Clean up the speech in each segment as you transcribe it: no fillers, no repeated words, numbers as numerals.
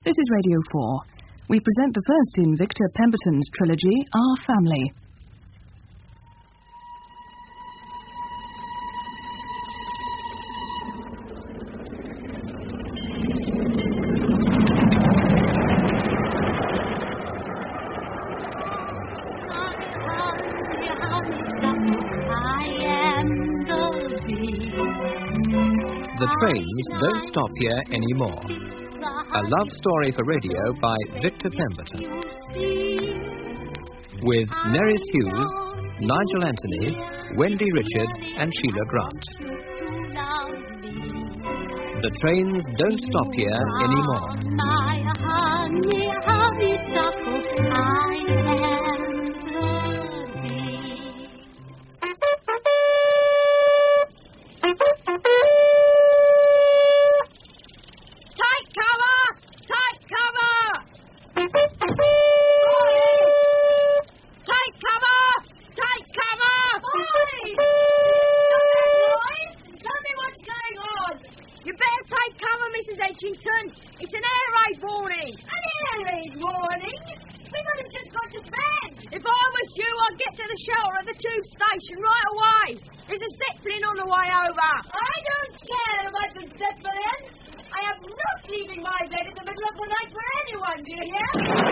This is Radio 4. We present the first in Victor Pemberton's trilogy, Our Family. The Trains Don't Stop Here Anymore. A love story for radio by Victor Pemberton. With Nerys Hughes, Nigel Anthony, Wendy Richard and Sheila Grant. The Trains Don't Stop Here Anymore. It's an air raid warning. An air raid warning? We've only just got to bed. If I was you, I'd get to the shelter at the tube station right away. There's a Zeppelin on the way over. I don't care about the Zeppelin. I am not leaving my bed in the middle of the night for anyone, do you hear?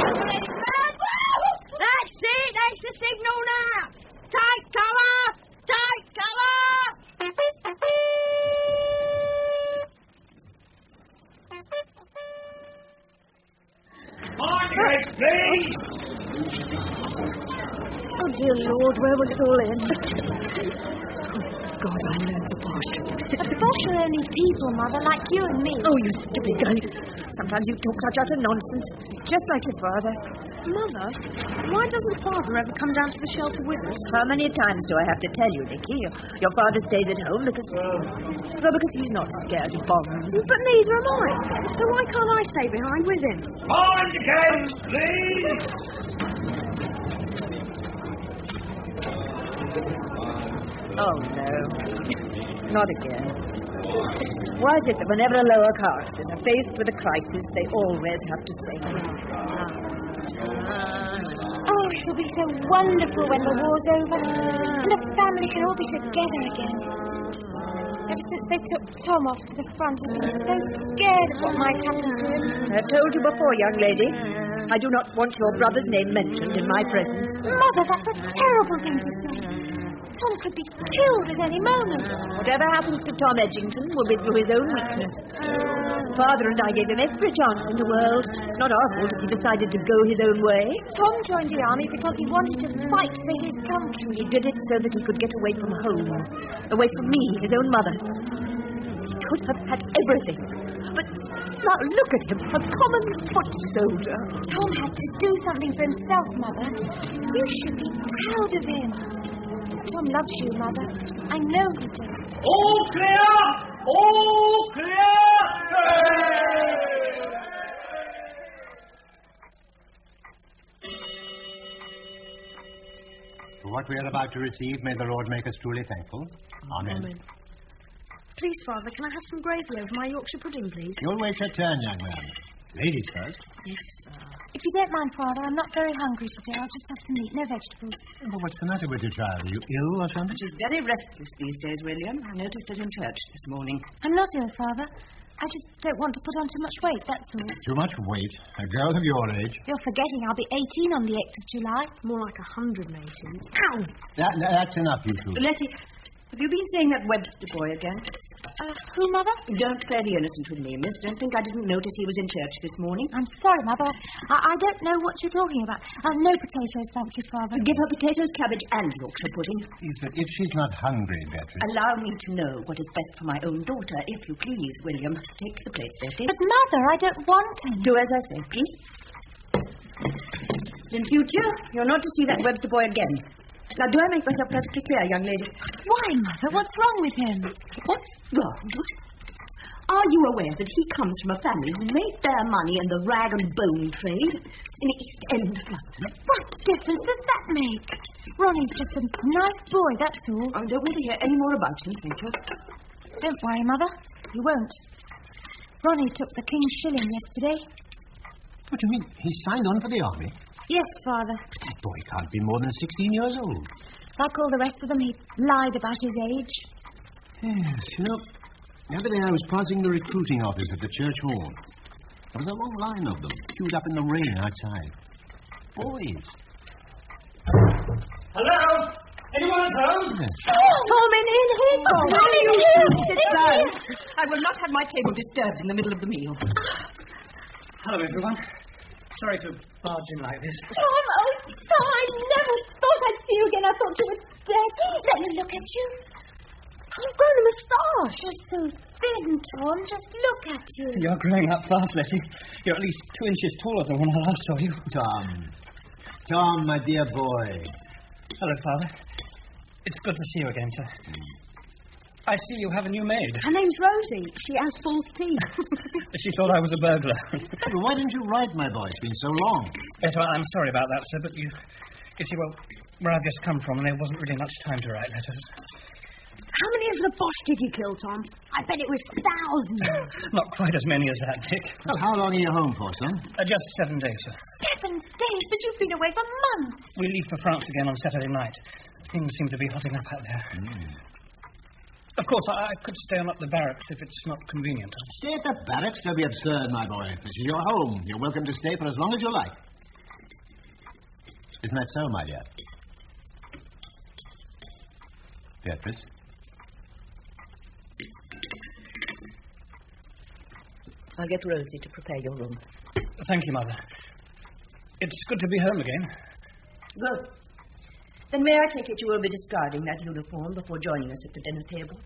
That's it. That's the signal now. Take cover. Take cover. Margaret, please! Oh, dear Lord, where will it all end? Oh, God, I know the Bosch. But the Bosch are only people, Mother, like you and me. Oh, you stupid guy. Sometimes you talk such utter nonsense, just like your father. Mother, why doesn't Father ever come down to the shelter with us? How many times do I have to tell you, Nicky? Your father stays at home because he's not scared of bombs. But neither am I. So why can't I stay behind with him? On the gates, please! Oh, no. Not again. Why is it that whenever a lower casters are faced with a crisis, they always have to sing? Oh, it'll be so wonderful when the war's over and the family can all be together again. Ever since they took Tom off to the front, I've been so scared of what might happen to him. I've told you before, young lady. I do not want your brother's name mentioned in my presence. Mother, that's a terrible thing to say. Tom could be killed at any moment. Whatever happens to Tom Edgington will be through his own weakness. Father and I gave him every chance in the world. It's not our fault if he decided to go his own way. Tom joined the army because he wanted to fight for his country. He did it so that he could get away from home, away from me, his own mother. He could have had everything. But now look at him, a common foot soldier. Tom had to do something for himself, Mother. You should be proud of him. Tom loves you, Mother. I know he does. All clear! All clear! For what we are about to receive, may the Lord make us truly thankful. Amen. Amen. Please, Father, can I have some gravy over my Yorkshire pudding, please? You'll wait your turn, young man. Ladies first. Yes, sir. If you don't mind, Father, I'm not very hungry today. I'll just have some meat, no vegetables. Well, what's the matter with you, child? Are you ill or something? She's very restless these days, William. I noticed it in church this morning. I'm not ill, Father. I just don't want to put on too much weight, that's all. Too much weight? A girl of your age? You're forgetting I'll be 18 on the 8th of July. More like 118. Ow! That's enough, you two. Letty, have you been seeing that Webster boy again? Who, Mother? Don't play the innocent with me, miss. Don't think I didn't notice he was in church this morning. I'm sorry, Mother. I don't know what you're talking about. No potatoes, thank you, Father. Give her potatoes, cabbage, and Yorkshire pudding. Yes, but if she's not hungry, Beatrice... Allow me to know what is best for my own daughter, if you please, William. Take the plate, Betty. But, Mother, I don't want to. Do as I say, please. In future, you're not to see that Webster boy again. Now, do I make myself perfectly clear, young lady? Why, Mother? What's wrong with him? What's wrong? Are you aware that he comes from a family who made their money in the rag and bone trade in the East End of London? What difference does that make? Ronnie's just a nice boy, that's all. I don't want to hear any more about him, thank you. Don't worry, Mother. You won't. Ronnie took the King's shilling yesterday. What do you mean? He signed on for the army? Yes, Father. But that boy can't be more than 16 years old. Like all the rest of them, he lied about his age. Yes, you know, the other day I was passing the recruiting office at the church hall. There was a long line of them, queued up in the rain outside. Boys. Hello? Anyone at home? Yes. Tom, in here. Tom, in here. Sit down. I will not have my table disturbed in the middle of the meal. Hello, everyone. Sorry to barge in like this. Tom, oh, Tom, I never thought I'd see you again. I thought you were dead. Let me look at you. You've grown a moustache. You're so thin, Tom. Just look at you. You're growing up fast, Letty. You're at least 2 inches taller than when I last saw you. Tom, my dear boy. Hello, Father. It's good to see you again, sir. I see you have a new maid. Her name's Rosie. She has false teeth. She thought I was a burglar. Well, why didn't you write, my boy? It's been so long. Yes, well, I'm sorry about that, sir, but you see, well, where I've just come from, there wasn't really much time to write letters. How many of the Bosch did you kill, Tom? I bet it was thousands. Not quite as many as that, Dick. Well, how long are you home for, son? Just 7 days, sir. 7 days? But you've been away for months. We leave for France again on Saturday night. Things seem to be hotting up out there. Of course, I could stay on at the barracks if it's not convenient. Stay at the barracks? Don't be absurd, my boy. This is your home. You're welcome to stay for as long as you like. Isn't that so, my dear? Beatrice? I'll get Rosie to prepare your room. Thank you, Mother. It's good to be home again. Good. Then may I take it you will be discarding that uniform before joining us at the dinner table?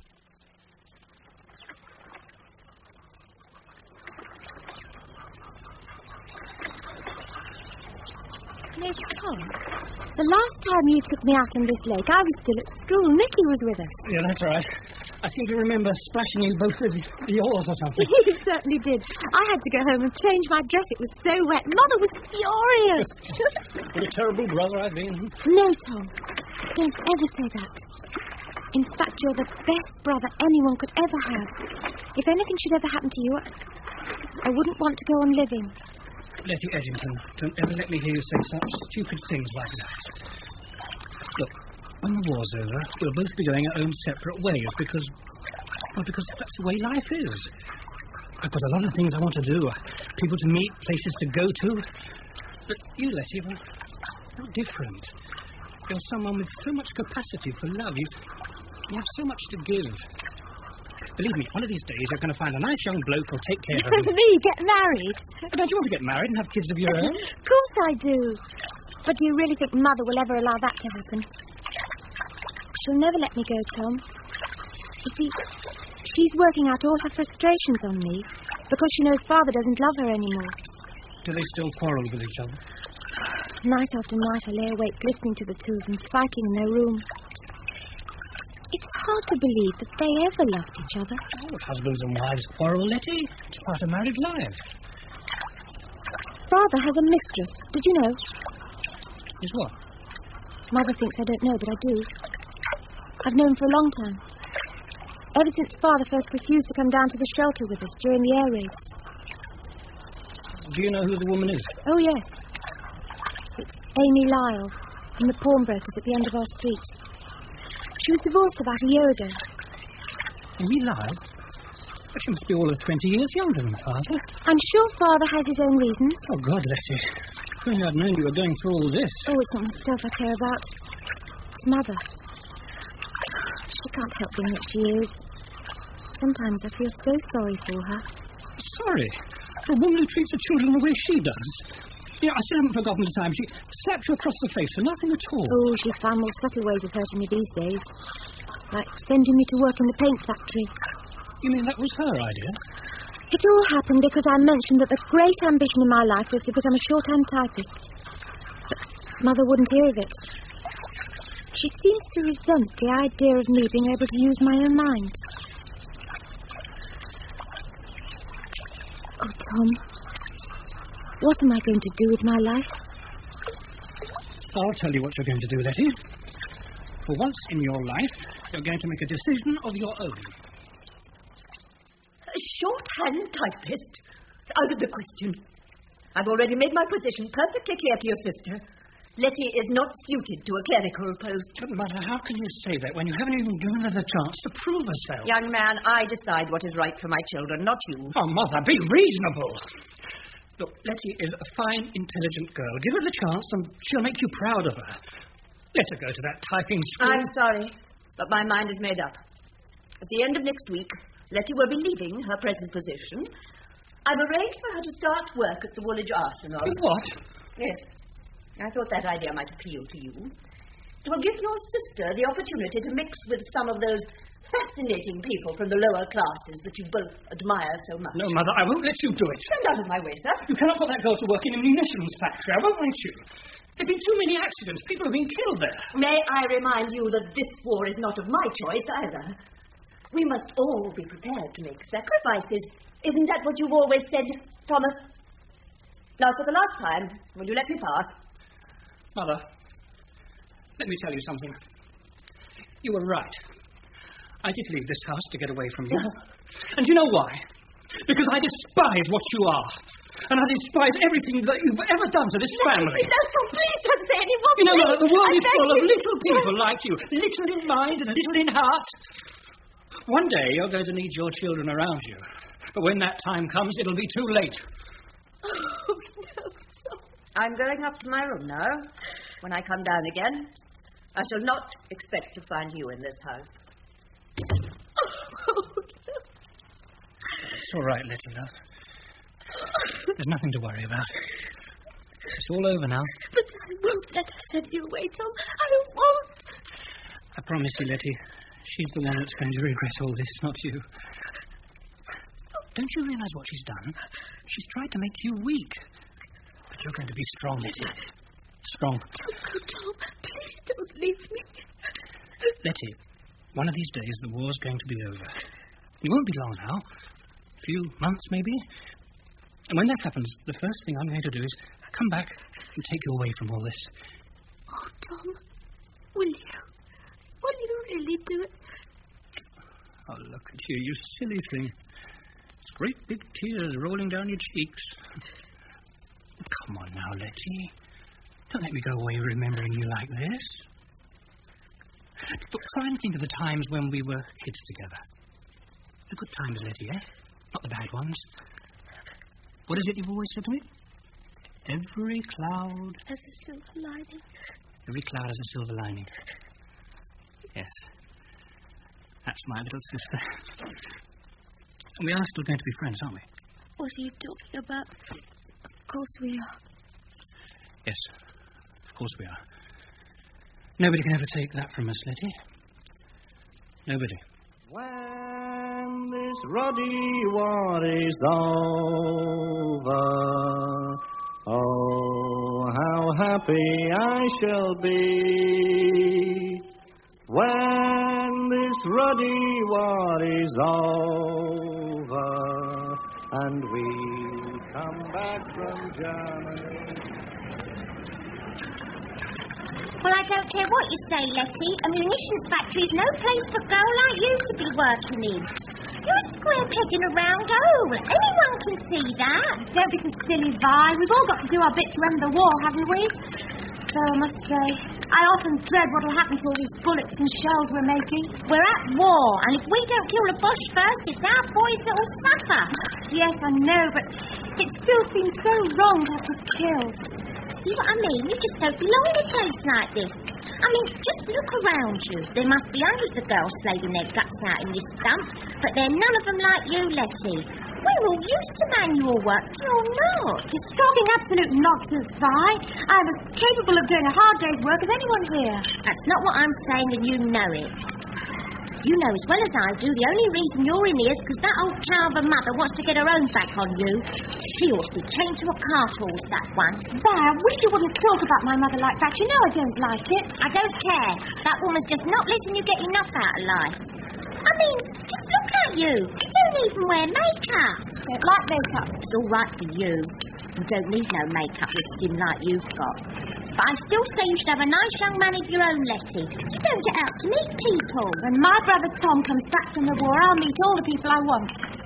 No, Tom. The last time you took me out on this lake, I was still at school. Nicky was with us. Yeah, that's right. I seem to remember splashing you both with the oars or something. He certainly did. I had to go home and change my dress. It was so wet. Mother was furious. What a terrible brother I've been. No, Tom. Don't ever say that. In fact, you're the best brother anyone could ever have. If anything should ever happen to you, I wouldn't want to go on living. Letty Edgington, don't ever let me hear you say such stupid things like that. Look, when the war's over, we'll both be going our own separate ways because that's the way life is. I've got a lot of things I want to do, people to meet, places to go to. But you, Letty, well, you're different. You're someone with so much capacity for love. You have so much to give. Believe me, one of these days you're going to find a nice young bloke who'll take care of you. Me, get married? Don't you want to get married and have kids of your own? Of course I do. But do you really think Mother will ever allow that to happen? She'll never let me go, Tom. You see, she's working out all her frustrations on me because she knows Father doesn't love her anymore. Do they still quarrel with each other? Night after night I lay awake listening to the two of them fighting in their room. It's hard to believe that they ever loved each other. Oh, husbands and wives quarrel, Letty. It's part of married life. Father has a mistress. Did you know? Is what? Mother thinks I don't know, but I do. I've known for a long time. Ever since Father first refused to come down to the shelter with us during the air raids. Do you know who the woman is? Oh, yes. It's Amy Lyle, from the pawnbrokers at the end of our street. She was divorced about a year ago. Amy Lyle? Well, she must be all of 20 years younger than Father. I'm sure Father has his own reasons. Oh, God, Letty. If only I'd known you were going through all this. Oh, it's not myself I care about. It's Mother. She can't help being what she is. Sometimes I feel so sorry for her. Sorry? For a woman who treats her children the way she does? Yeah, I still haven't forgotten the time she slapped you across the face for nothing at all. Oh, she's found more subtle ways of hurting me these days. Like sending me to work in the paint factory. You mean that was her idea? It all happened because I mentioned that the great ambition in my life was to become a shorthand typist. But Mother wouldn't hear of it. She seems to resent the idea of me being able to use my own mind. Oh, Tom, what am I going to do with my life? I'll tell you what you're going to do, Letty. For once in your life, you're going to make a decision of your own. A shorthand typist? It's out of the question. I've already made my position perfectly clear to your sister. Letty is not suited to a clerical post. But, Mother, how can you say that when you haven't even given her the chance to prove herself? Young man, I decide what is right for my children, not you. Oh, Mother, be reasonable. Look, Letty is a fine, intelligent girl. Give her the chance and she'll make you proud of her. Let her go to that typing school. I'm sorry, but my mind is made up. At the end of next week, Letty will be leaving her present position. I've arranged for her to start work at the Woolwich Arsenal. What? Yes. I thought that idea might appeal to you. It will give your sister the opportunity to mix with some of those fascinating people from the lower classes that you both admire so much. No, Mother, I won't let you do it. Stand out of my way, sir. You cannot put that girl to work in a munitions factory. I won't let you. There have been too many accidents. People have been killed there. May I remind you that this war is not of my choice either. We must all be prepared to make sacrifices. Isn't that what you've always said, Thomas? Now, for the last time, will you let me pass? Mother, let me tell you something. You were right. I did leave this house to get away from you. And you know why? Because I despise what you are. And I despise everything that you've ever done to this family. No, please don't say any more. You know, Mother, the world is full of little people like you. Little in mind and little in heart. One day you're going to need your children around you. But when that time comes, it'll be too late. Oh, no. I'm going up to my room now. When I come down again, I shall not expect to find you in this house. Oh, no. It's all right, Letty, love. There's nothing to worry about. It's all over now. But I won't let her send you away, Tom. I won't. I promise you, Letty, she's the one that's going to regret all this, not you. Don't you realise what she's done? She's tried to make you weak. But you're going to be strong, Letty. Strong. Don't go, Tom. Please don't leave me. Letty, one of these days the war's going to be over. It won't be long now. A few months, maybe. And when that happens, the first thing I'm going to do is come back and take you away from all this. Oh, Tom, will you? Will you really do it? Oh, look at you, you silly thing. Great big tears rolling down your cheeks. Come on now, Letty. Don't let me go away remembering you like this. But try and think of the times when we were kids together. The good times, Letty, eh? Not the bad ones. What is it you've always said to me? Every cloud has a silver lining. Every cloud has a silver lining. Yes. That's my little sister. And we are still going to be friends, aren't we? What are you talking about? Of course we are. Yes, of course we are. Nobody can ever take that from us, Letty. Nobody. When this ruddy war is over, oh, how happy I shall be. When this ruddy war is over, and we come back from Germany. Well, I don't care what you say, Letty. A munitions factory's no place for a girl like you to be working in. You're a square peg in a round hole. Anyone can see that. Don't be so silly, Vi. We've all got to do our bit to end the war, haven't we? Though I must say, I often dread what'll happen to all these bullets and shells we're making. We're at war, and if we don't kill the Boche first, it's our boys that'll suffer. Yes, I know, but it still seems so wrong to have to kill. See what I mean? You just don't belong in a place like this. I mean, just look around you. There must be hundreds of girls slaving their guts out in this stump, but they're none of them like you, Letty. We're all used to manual work. You're not. You're talking absolute nonsense, Vi. I'm as capable of doing a hard day's work as anyone here. That's not what I'm saying, and you know it. You know as well as I do, the only reason you're in here is because that old cow of a mother wants to get her own back on you. She ought to be chained to a cart horse, that one. Vi, I wish you wouldn't talk about my mother like that. You know I don't like it. I don't care. That woman's just not letting you get enough out of life. I mean, just look at you. You don't even wear makeup. I don't like makeup. It's all right for you. You don't need no makeup with skin like you've got. But I still say you should have a nice young man of your own, Letty. You don't get out to meet people. When my brother Tom comes back from the war, I'll meet all the people I want.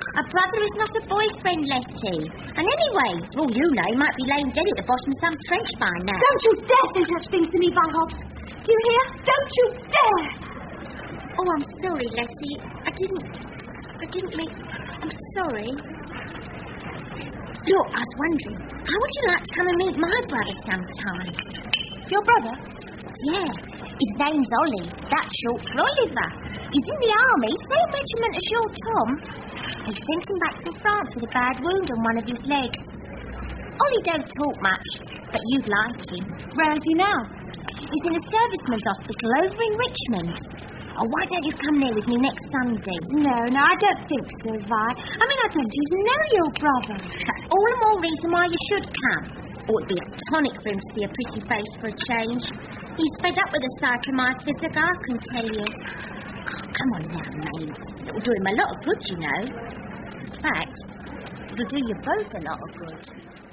A brother is not a boyfriend, Letty. And anyway, for all you know, he might be laying dead at the bottom of some trench by now. Don't you dare say such things to me, Hobbs. Do you hear? Don't you dare! Oh, I'm sorry, Letty. I didn't mean... I'm sorry. Look, I was wondering, how would you like to come and meet my brother sometime? Your brother? Yeah. His name's Ollie. That's short for Oliver. He's in the army, same regiment as your Tom. They sent him back from France with a bad wound on one of his legs. Ollie don't talk much, but you'd like him. Where is he now? He's in a servicemen's hospital over in Richmond. Oh, why don't you come there with me next Sunday? No, I don't think so, Vi. I mean, I don't even know your brother. That's all the more reason why you should come. Oh, it'd be a tonic for him to see a pretty face for a change. He's fed up with the sight of my physique, I can tell you. Oh, come on now, mate. It'll do him a lot of good, you know. In fact, it'll do you both a lot of good.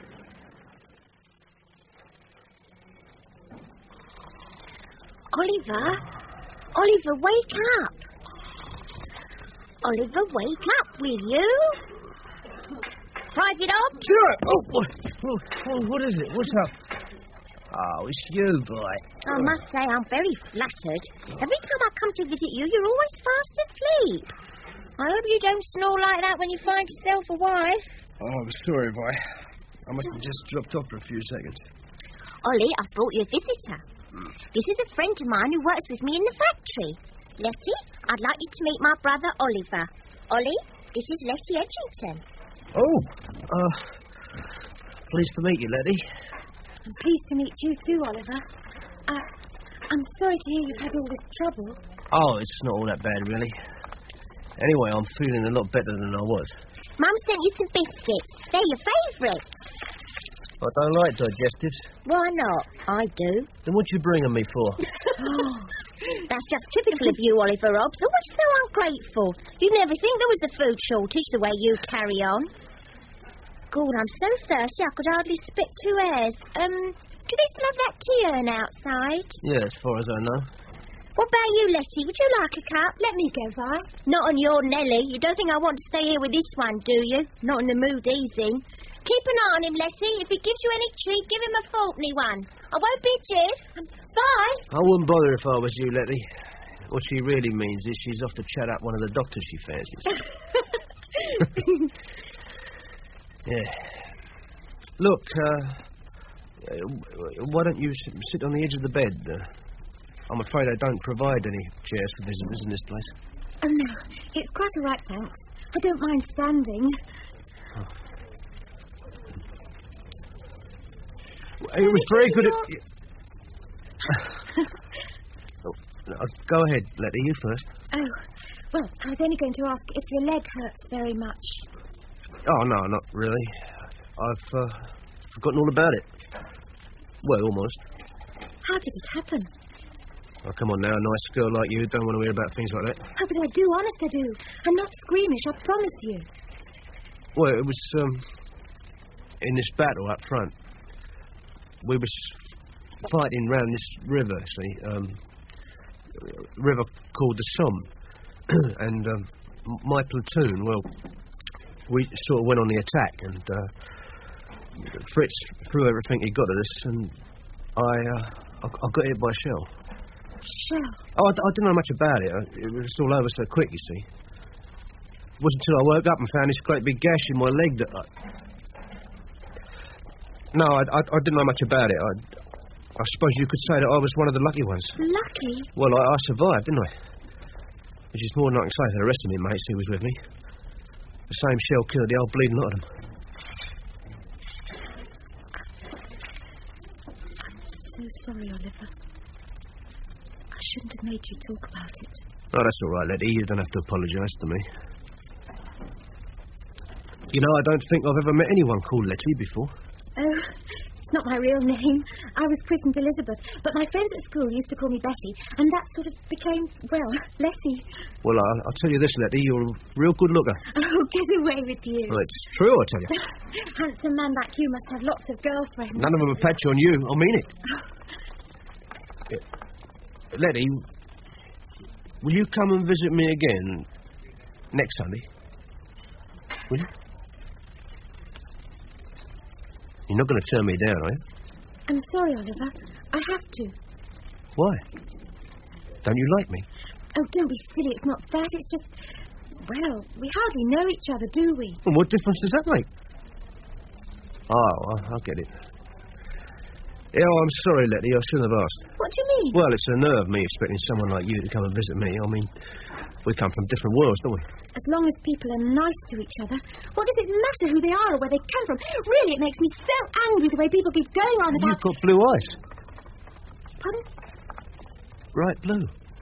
Oliver, wake up. Oliver, wake up, will you? Private Hobbs? Sure. Oh, what is it? What's up? Oh, it's you, boy. I must say, I'm very flattered. Every time I come to visit you, you're always fast asleep. I hope you don't snore like that when you find yourself a wife. Oh, I'm sorry, boy. I must have just dropped off for a few seconds. Ollie, I've brought you a visitor. This is a friend of mine who works with me in the factory. Letty, I'd like you to meet my brother Oliver. Ollie, this is Letty Edgington. Oh, pleased to meet you, Letty. I'm pleased to meet you too, Oliver. I'm sorry to hear you've had all this trouble. Oh, it's not all that bad, really. Anyway, I'm feeling a lot better than I was. Mum sent you some biscuits. They're your favourite. I don't like digestives. Why not? I do. Then what you bringing me for? That's just typical of you, Oliver Hobbs. Always so ungrateful. You'd never think there was a food shortage the way you carry on. God, I'm so thirsty I could hardly spit 2 hairs. Do they still have that tea urn outside? Yeah, as far as I know. What about you, Letty? Would you like a cup? Let me go, Vi. Not on your Nelly. You don't think I want to stay here with this one, do you? Not in the mood he's in. Keep an eye on him, Letty. If he gives you any treat, give him a Faulkney one. I won't be a jiff. Bye. I wouldn't bother if I was you, Letty. What she really means is she's off to chat up one of the doctors she fancies. Yeah. Look, why don't you sit on the edge of the bed? I'm afraid I don't provide any chairs for visitors in this place. Oh, no. It's quite all right, thanks. I don't mind standing. Oh. It was very good Go ahead, Letty, you first. Oh, well, I was only going to ask if your leg hurts very much. Oh, no, not really. I've forgotten all about it. Well, almost. How did it happen? Oh, come on now, a nice girl like you don't want to hear about things like that. Oh, but I do, honest I do. I'm not squeamish, I promise you. Well, it was, in this battle up front. We was fighting round this river, see, river called the Somme. And my platoon, well, we sort of went on the attack, and Fritz threw everything he got at us, and I got hit by a shell. Shell? Oh, I didn't know much about it. It was all over so quick, you see. It wasn't until I woke up and found this great big gash in my leg that No, I didn't know much about it. I suppose you could say that I was one of the lucky ones. Lucky? Well, I survived, didn't I? Which is more than I can say for the rest of me mates who was with me. The same shell killed the old bleeding lot of them. I'm so sorry, Oliver. I shouldn't have made you talk about it. Oh, that's all right, Letty. You don't have to apologise to me. You know, I don't think I've ever met anyone called Letty before. Oh, it's not my real name. I was christened Elizabeth, but my friends at school used to call me Betty, and that sort of became, well, Letty. Well, I'll tell you this, Letty, you're a real good looker. Oh, get away with you. Well, it's true, I tell you. Handsome man like you must have lots of girlfriends. None of them will patch on you, I mean it. Yeah. Letty, will you come and visit me again next Sunday? Will you? You're not going to turn me down, are you? I'm sorry, Oliver. I have to. Why? Don't you like me? Oh, don't be silly. It's not that. It's just... Well, we hardly know each other, do we? Well, what difference does that make? Oh, I'll get it. Yeah, I'm sorry, Letty. I shouldn't have asked. What do you mean? Well, it's a nerve, me expecting someone like you to come and visit me. I mean, we come from different worlds, don't we? As long as people are nice to each other, what does it matter who they are or where they come from? Really, it makes me so angry the way people keep going on about... You've got blue eyes. Pardon? Bright blue.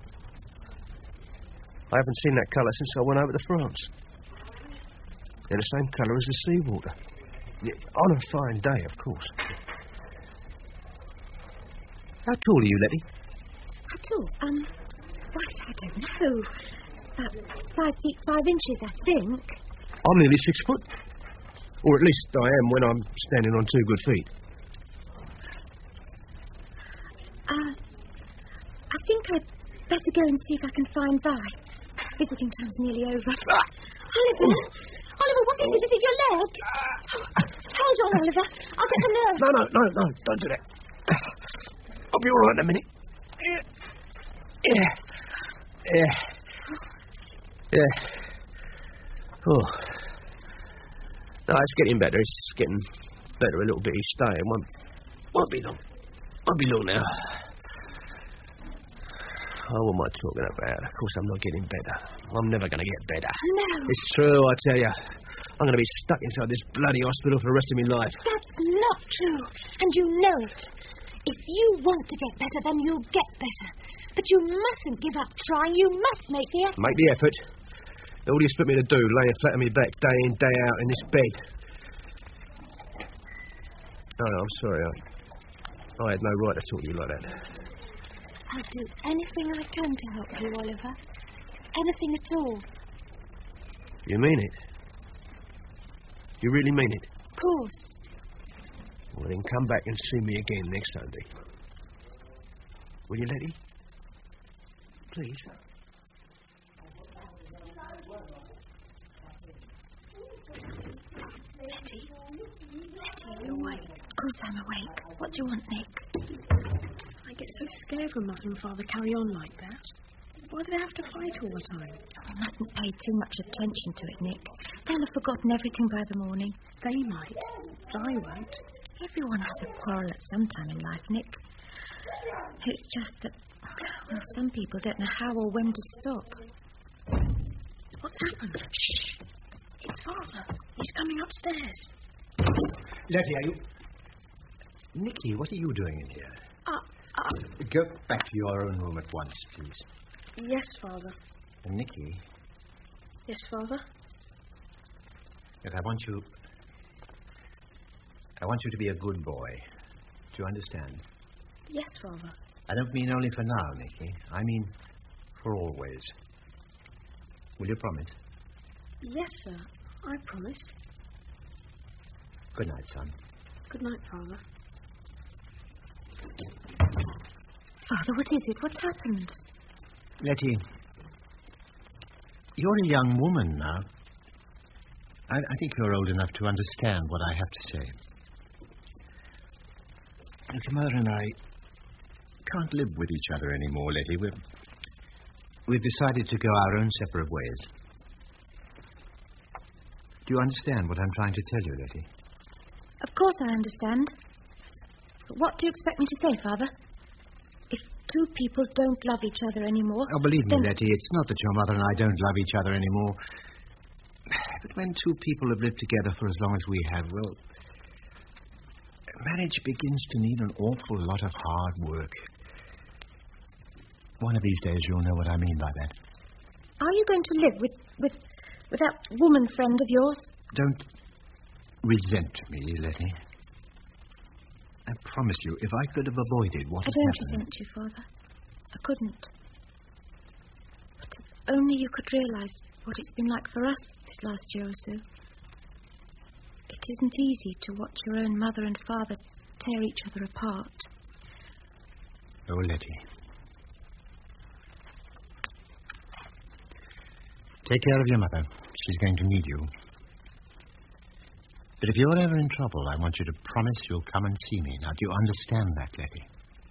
I haven't seen that colour since I went over to France. They're the same colour as the seawater. On a fine day, of course. How tall are you, Letty? How tall? Well, I don't know. About 5 feet 5 inches, I think. I'm nearly 6 foot. Or at least I am when I'm standing on 2 good feet. I think I'd better go and see if I can find Vi. Visiting time's nearly over. Oliver! Oliver, what is it? Is it your leg? Hold on, Oliver. I'll get the nurse. No. Don't do that. I'll be all right in a minute. Yeah. Oh. No, it's getting better. It's getting better a little bit each day. It won't be long. Won't be long now. Oh, what am I talking about? Of course I'm not getting better. I'm never going to get better. No. It's true, I tell you. I'm going to be stuck inside this bloody hospital for the rest of my life. That's not true. And you know it. If you want to get better, then you'll get better. But you mustn't give up trying. You must make the effort. Make the effort? All you expect me to do, laying flat on my back day in, day out in this bed? No, I'm sorry. I had no right to talk to you like that. I'll do anything I can to help you, Oliver. Anything at all. You mean it? You really mean it? Of course. Well, then come back and see me again next Sunday. Will you, Letty? Please. Letty, are you awake? Of course I'm awake. What do you want, Nick? I get so scared when Mother and Father carry on like that. Why do they have to fight all the time? We mustn't pay too much attention to it, Nick. They'll have forgotten everything by the morning. They might, but I won't. Everyone has a quarrel at some time in life, Nick. It's just that, well, some people don't know how or when to stop. What's happened? Shh! It's Father. He's coming upstairs. Letty, are you... Nicky, what are you doing in here? Go back to your own room at once, please. Yes, Father. And Nicky... Yes, Father? Look, I want you to be a good boy. Do you understand? Yes, Father. I don't mean only for now, Nicky. I mean for always. Will you promise? Yes, sir. I promise. Good night, son. Good night, Father. Father, what is it? What's happened? Letty, you're a young woman now. I think you're old enough to understand what I have to say. Mother and I can't live with each other anymore, Letty. We've decided to go our own separate ways. Do you understand what I'm trying to tell you, Letty? Of course I understand. But what do you expect me to say, Father? If two people don't love each other anymore... Oh, believe me, Letty, it's not that your mother and I don't love each other anymore. But when two people have lived together for as long as we have, well, marriage begins to need an awful lot of hard work. One of these days you'll know what I mean by that. Are you going to live with that woman friend of yours? Don't resent me, Letty. I promise you, if I could have avoided what I has don't happened... resent you, Father. I couldn't. But if only you could realise what it's been like for us this last year or so. It isn't easy to watch your own mother and father tear each other apart. Oh, Letty. Take care of your mother. She's going to need you. But if you're ever in trouble, I want you to promise you'll come and see me. Now, do you understand that, Letty?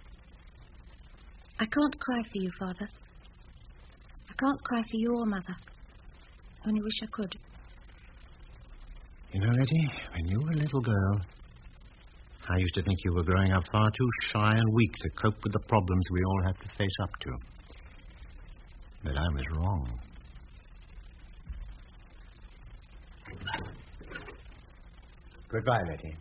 I can't cry for you, Father. I can't cry for you or Mother. Only wish I could. You know, Letty, when you were a little girl, I used to think you were growing up far too shy and weak to cope with the problems we all have to face up to. But I was wrong. Goodbye, Letty.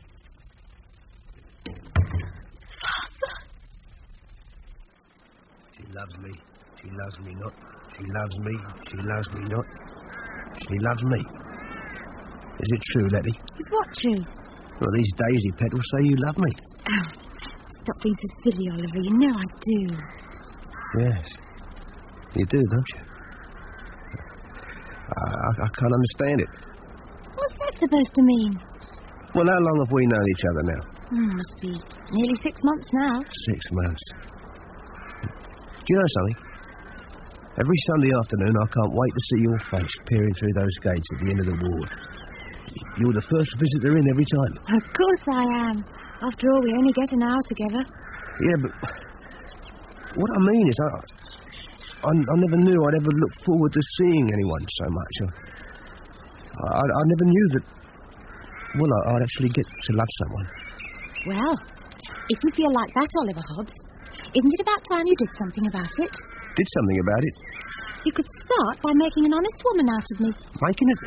She loves me. She loves me not. She loves me. She loves me not. She loves me. Is it true, Letty? Is what true? Well, these daisy petals say you love me. Oh, stop being so silly, Oliver. You know I do. Yes. You do, don't you? I can't understand it. What's that supposed to mean? Well, how long have we known each other now? Must be nearly 6 months now. 6 months. Do you know something? Every Sunday afternoon, I can't wait to see your face peering through those gates at the end of the ward. You're the first visitor in every time. Of course I am. After all, we only get an hour together. Yeah, but what I mean is I never knew I'd ever look forward to seeing anyone so much. I never knew that, well, I'd actually get to love someone. Well, if you feel like that, Oliver Hobbs, isn't it about time you did something about it? Did something about it? You could start by making an honest woman out of me. Making it?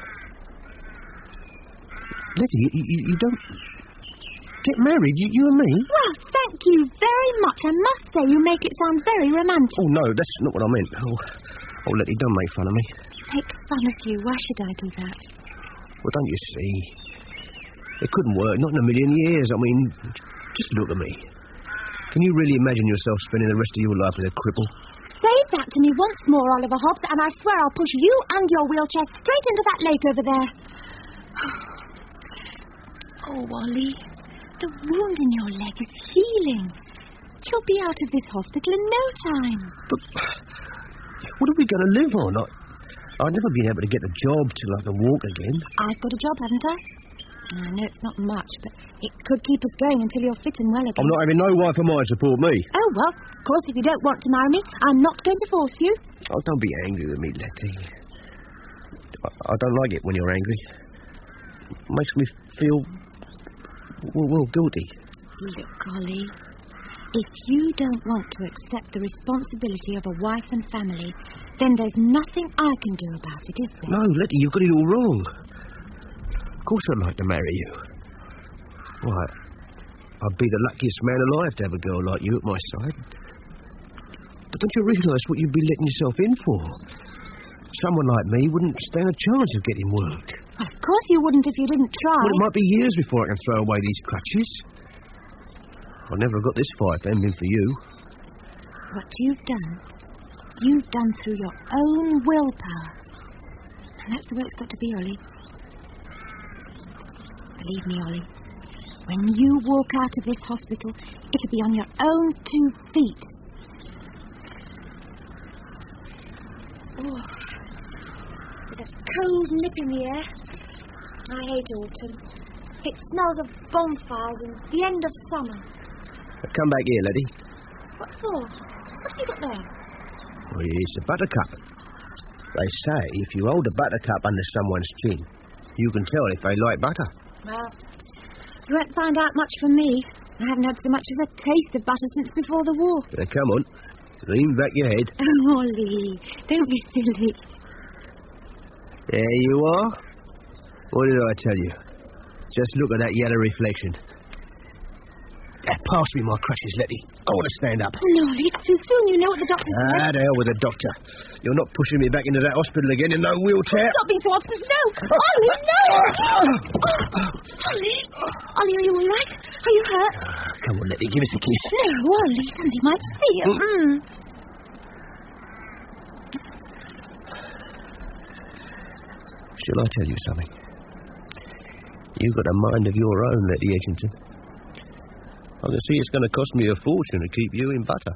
Letty, you don't get married, you and me? Well, thank you very much. I must say you make it sound very romantic. Oh, no, that's not what I meant. Oh, Letty, don't make fun of me. Make fun of you? Why should I do that? Well, don't you see? It couldn't work, not in a million years. I mean, just look at me. Can you really imagine yourself spending the rest of your life with a cripple? Say that to me once more, Oliver Hobbs, and I swear I'll push you and your wheelchair straight into that lake over there. Oh, Ollie, the wound in your leg is healing. You'll be out of this hospital in no time. But what are we going to live on? I've never been able to get a job till I can walk again. I've got a job, haven't I? I know it's not much, but it could keep us going until you're fit and well again. I'm not having no wife of mine support me. Oh, well, of course, if you don't want to marry me, I'm not going to force you. Oh, don't be angry with me, Letty. I don't like it when you're angry. It makes me feel, well, guilty. Look, Ollie, if you don't want to accept the responsibility of a wife and family, then there's nothing I can do about it, is there? No, Letty, you've got it all wrong. Of course I'd like to marry you. Why, I'd be the luckiest man alive to have a girl like you at my side. But don't you realise what you'd be letting yourself in for? Someone like me wouldn't stand a chance of getting work. Of course you wouldn't if you didn't try. Well, it might be years before I can throw away these crutches. I never got this far if it hadn't been for you. What you've done through your own willpower. And that's the way it's got to be, Ollie. Believe me, Ollie, when you walk out of this hospital, it'll be on your own 2 feet. Oh, there's a cold nip in the air. I hate autumn. It smells of bonfires and the end of summer. Come back here, Letty. What for? What have you got there? Well, it's a buttercup. They say if you hold a buttercup under someone's chin, you can tell if they like butter. Well, you won't find out much from me. I haven't had so much as a taste of butter since before the war. Come on. Lean back your head. Oh, Ollie, don't be silly. There you are. What did I tell you? Just look at that yellow reflection. Pass me my crutches, Letty. I want to stand up. No, Ollie, it's too soon. You know what the doctor said. The hell with the doctor. You're not pushing me back into that hospital again in no wheelchair. Stop being so obstinate. No! Ollie, no! Ollie! Ollie, are you all right? Are you hurt? Come on, Letty, give us a kiss. No, Ollie, somebody might see you. Shall I tell you something? You've got a mind of your own, Letty Edgington. I can see it's going to cost me a fortune to keep you in butter.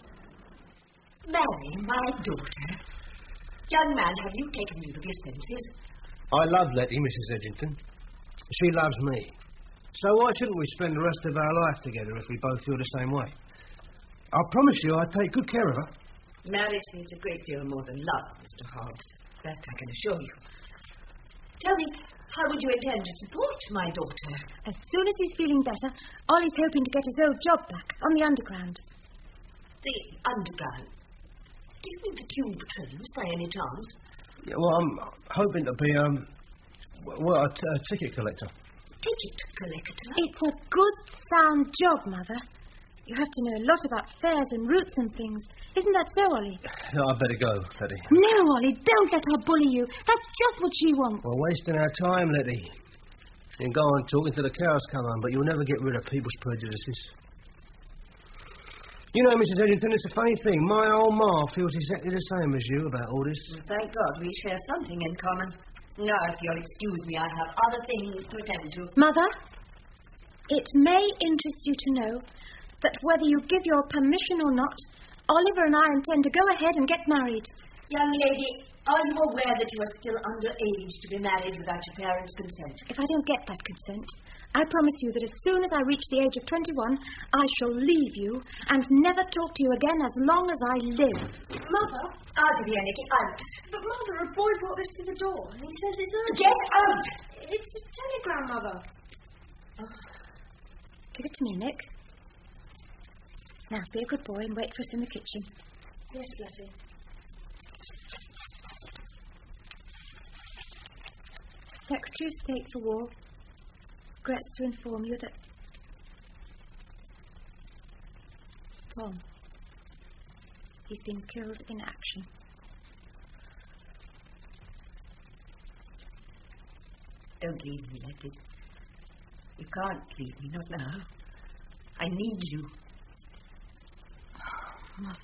Mary, my daughter. Young man, have you taken leave of your senses? I love Letty, Mrs. Edgington. She loves me. So why shouldn't we spend the rest of our life together if we both feel the same way? I promise you I'll take good care of her. Marriage needs a great deal more than love, Mr. Hobbs. That I can assure you. Tell me, how would you intend to support my daughter? As soon as he's feeling better, Ollie's hoping to get his old job back on the underground. The underground? Do you mean the tube trains, by any chance? Yeah, well, I'm hoping to be, a ticket collector. Ticket collector? It's a good, sound job, Mother. You have to know a lot about fares and routes and things. Isn't that so, Ollie? No, I'd better go, Letty. No, Ollie, don't let her bully you. That's just what she wants. We're wasting our time, Letty. You can go on talking till the cows come home, but you'll never get rid of people's prejudices. You know, Mrs. Edgington, it's a funny thing. My old ma feels exactly the same as you about all this. Well, thank God we share something in common. Now, if you'll excuse me, I have other things to attend to. Mother, it may interest you to know that whether you give your permission or not, Oliver and I intend to go ahead and get married. Young lady, are you aware that you are still underage to be married without your parents' consent? If I don't get that consent, I promise you that as soon as I reach the age of 21, I shall leave you and never talk to you again as long as I live. Mother? Out of here, Nicky, out. But, Mother, a boy brought this to the door, and he says it's urgent. Get out! It's a telegram, Mother. Oh. Give it to me, Nick. Now, be a good boy and wait for us in the kitchen. Yes, Letty. Secretary of State for War regrets to inform you that Tom, he's been killed in action. Don't leave me, Letty. You can't leave me, not now. I need you. Mother.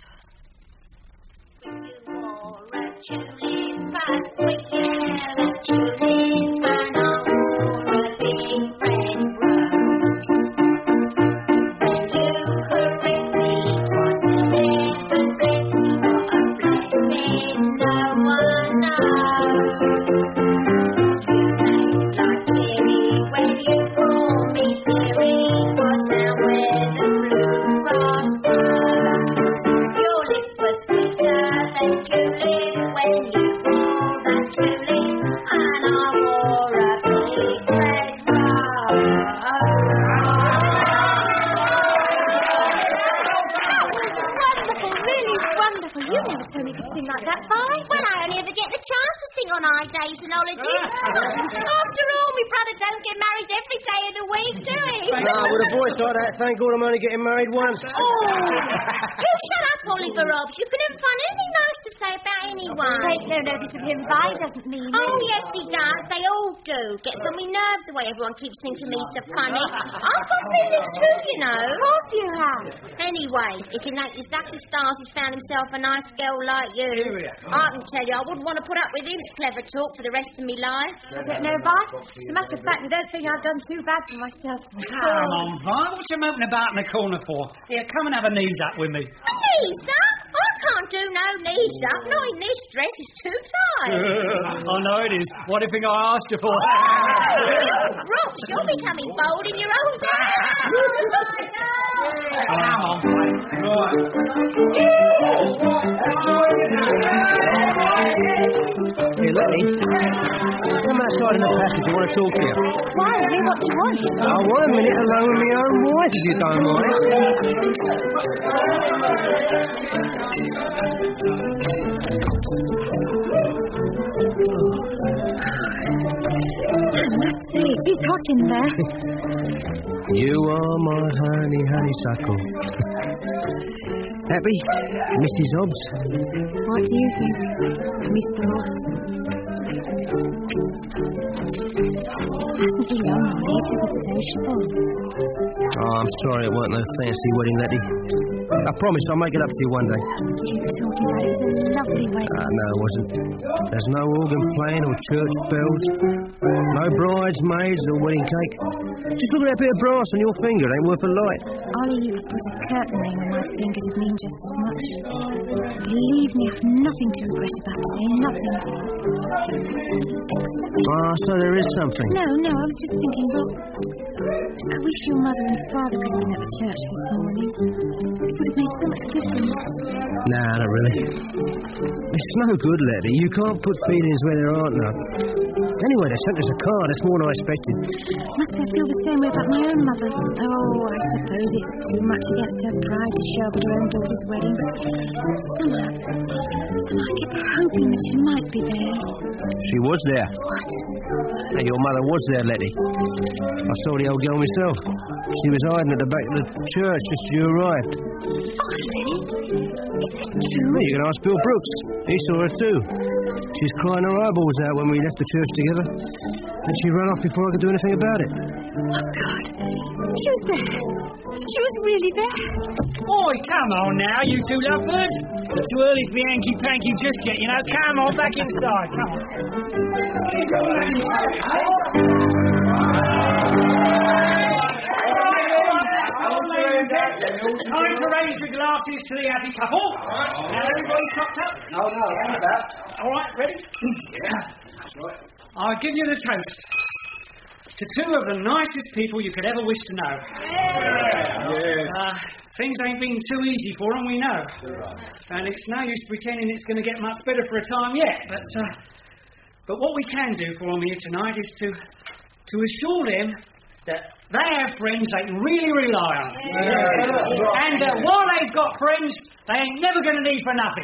Thank God I'm only getting married once. Oh! You shut up, Oliver Hobbs. You can never find anything nice to say about anyone. Take no notice of him, Vi doesn't mean it. Oh, yes, he does. They all do. Gets on my nerves the way everyone keeps thinking me so funny. I've got feelings too, you know. Of course you have. Anyway, if Ignatius Stars has found himself a nice girl like you, I can tell you I wouldn't want to put up with his clever talk for the rest of my life. I don't know, Vi. As a matter of fact, I don't think I've done too bad for myself. Come on, Vi. What you moping about in the corner for? Here, come and have a knees up with me. A knees up? I can't do no knees up. Not in this dress. It's too tight. I know it is. What do you think I asked you for? You brooks, you're becoming bold in your own day. Come on, right. Hey, Letty. Come outside in the passage. I want to talk to you. Why? What do you want? I want a minute alone with my own voice, if you don't mind. It's hot in there. You are my honeysuckle. Happy, Mrs. Hobbs? What do you think, Mr. Hobbs? Hasn't been long, Ollie, to the sociable. Oh, I'm sorry it weren't no fancy wedding, Letty. I promise I'll make it up to you one day. You were talking about it was a lovely wedding. No, it wasn't. There's no organ playing or church bells. No bridesmaids or wedding cake. Just look at that bit of brass on your finger. It ain't worth a light. Ollie, you could put a curtain ring on my finger to mean just as much. Believe me, I've nothing to regret about today. Nothing. Ah, so there is something. No, I was just thinking, well, I wish your mother and father could have been at the church this morning. It would have made so much difference. Nah, not really. It's no good, Letty. You can't put feelings where there aren't none. Anyway, they sent us a card. That's more than I expected. Must I feel the same way about my own mother? Oh, I suppose it's too much against her pride to show up at her own daughter's wedding, but somehow I kept hoping that she might be there. She was there. What? And your mother was there, Letty. I saw the old girl myself. She was hiding at the back of the church just as you arrived. Oh, Lenny? Is that true? Well, you can ask Bill Brooks. He saw her too. She's crying her eyeballs out when we left the church together. And she ran off before I could do anything about it. Oh, God. She was there. She was really there. Oi, come on now, you two lovebirds. It's too early for the hanky-panky just yet, you know. Come on, back inside. Come on. Time to raise the glasses to the happy couple. Now, everybody cocked up? No, hang about. All right, ready? Yeah, that's right. I'll give you the toast. To two of the nicest people you could ever wish to know. Things ain't been too easy for them, we know. And it's no use pretending it's going to get much better for a time yet. But what we can do for them here tonight is to assure them that they have friends they can really rely on. And that while they've got friends, they ain't never going to need for nothing.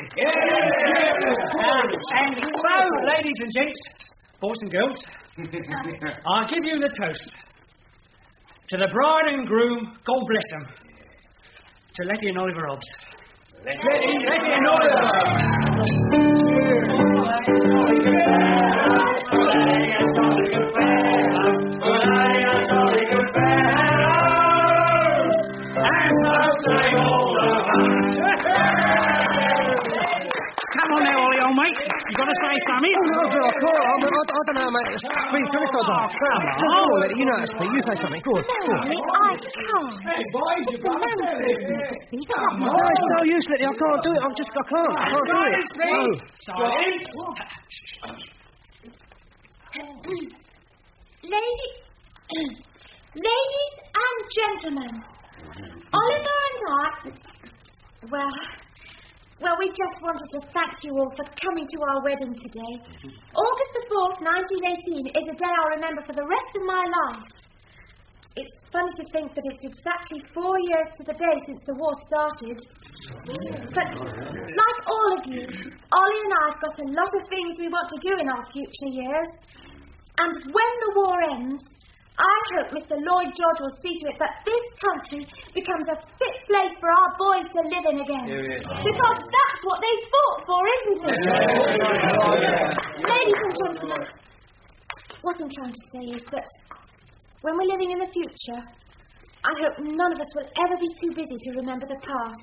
And so, ladies and gents, boys and girls, I'll give you the toast. To the bride and groom, God bless them. To Letty and Oliver Hobbs. Letty and Come on now, Ollie, old mate. You've got to say something. Oh, no, I don't know, mate. Please, tell me something. Come on. Oh, Letty, you know how to speak. You say something. Go on. No, I can't. Hey, boys, you've got to say it. Come on. No, it's no use, Letty. I can't do it. I can't do it. Ladies and gentlemen, Oliver and I... Well, we just wanted to thank you all for coming to our wedding today. August the 4th, 1918 is a day I'll remember for the rest of my life. It's funny to think that it's exactly 4 years to the day since the war started. But, like all of you, Ollie and I have got a lot of things we want to do in our future years. And when the war ends, I hope Mr. Lloyd George will see to it that this country becomes a fit place for our boys to live in again. Because that's what they fought for, isn't it? Ladies and gentlemen, what I'm trying to say is that when we're living in the future, I hope none of us will ever be too busy to remember the past.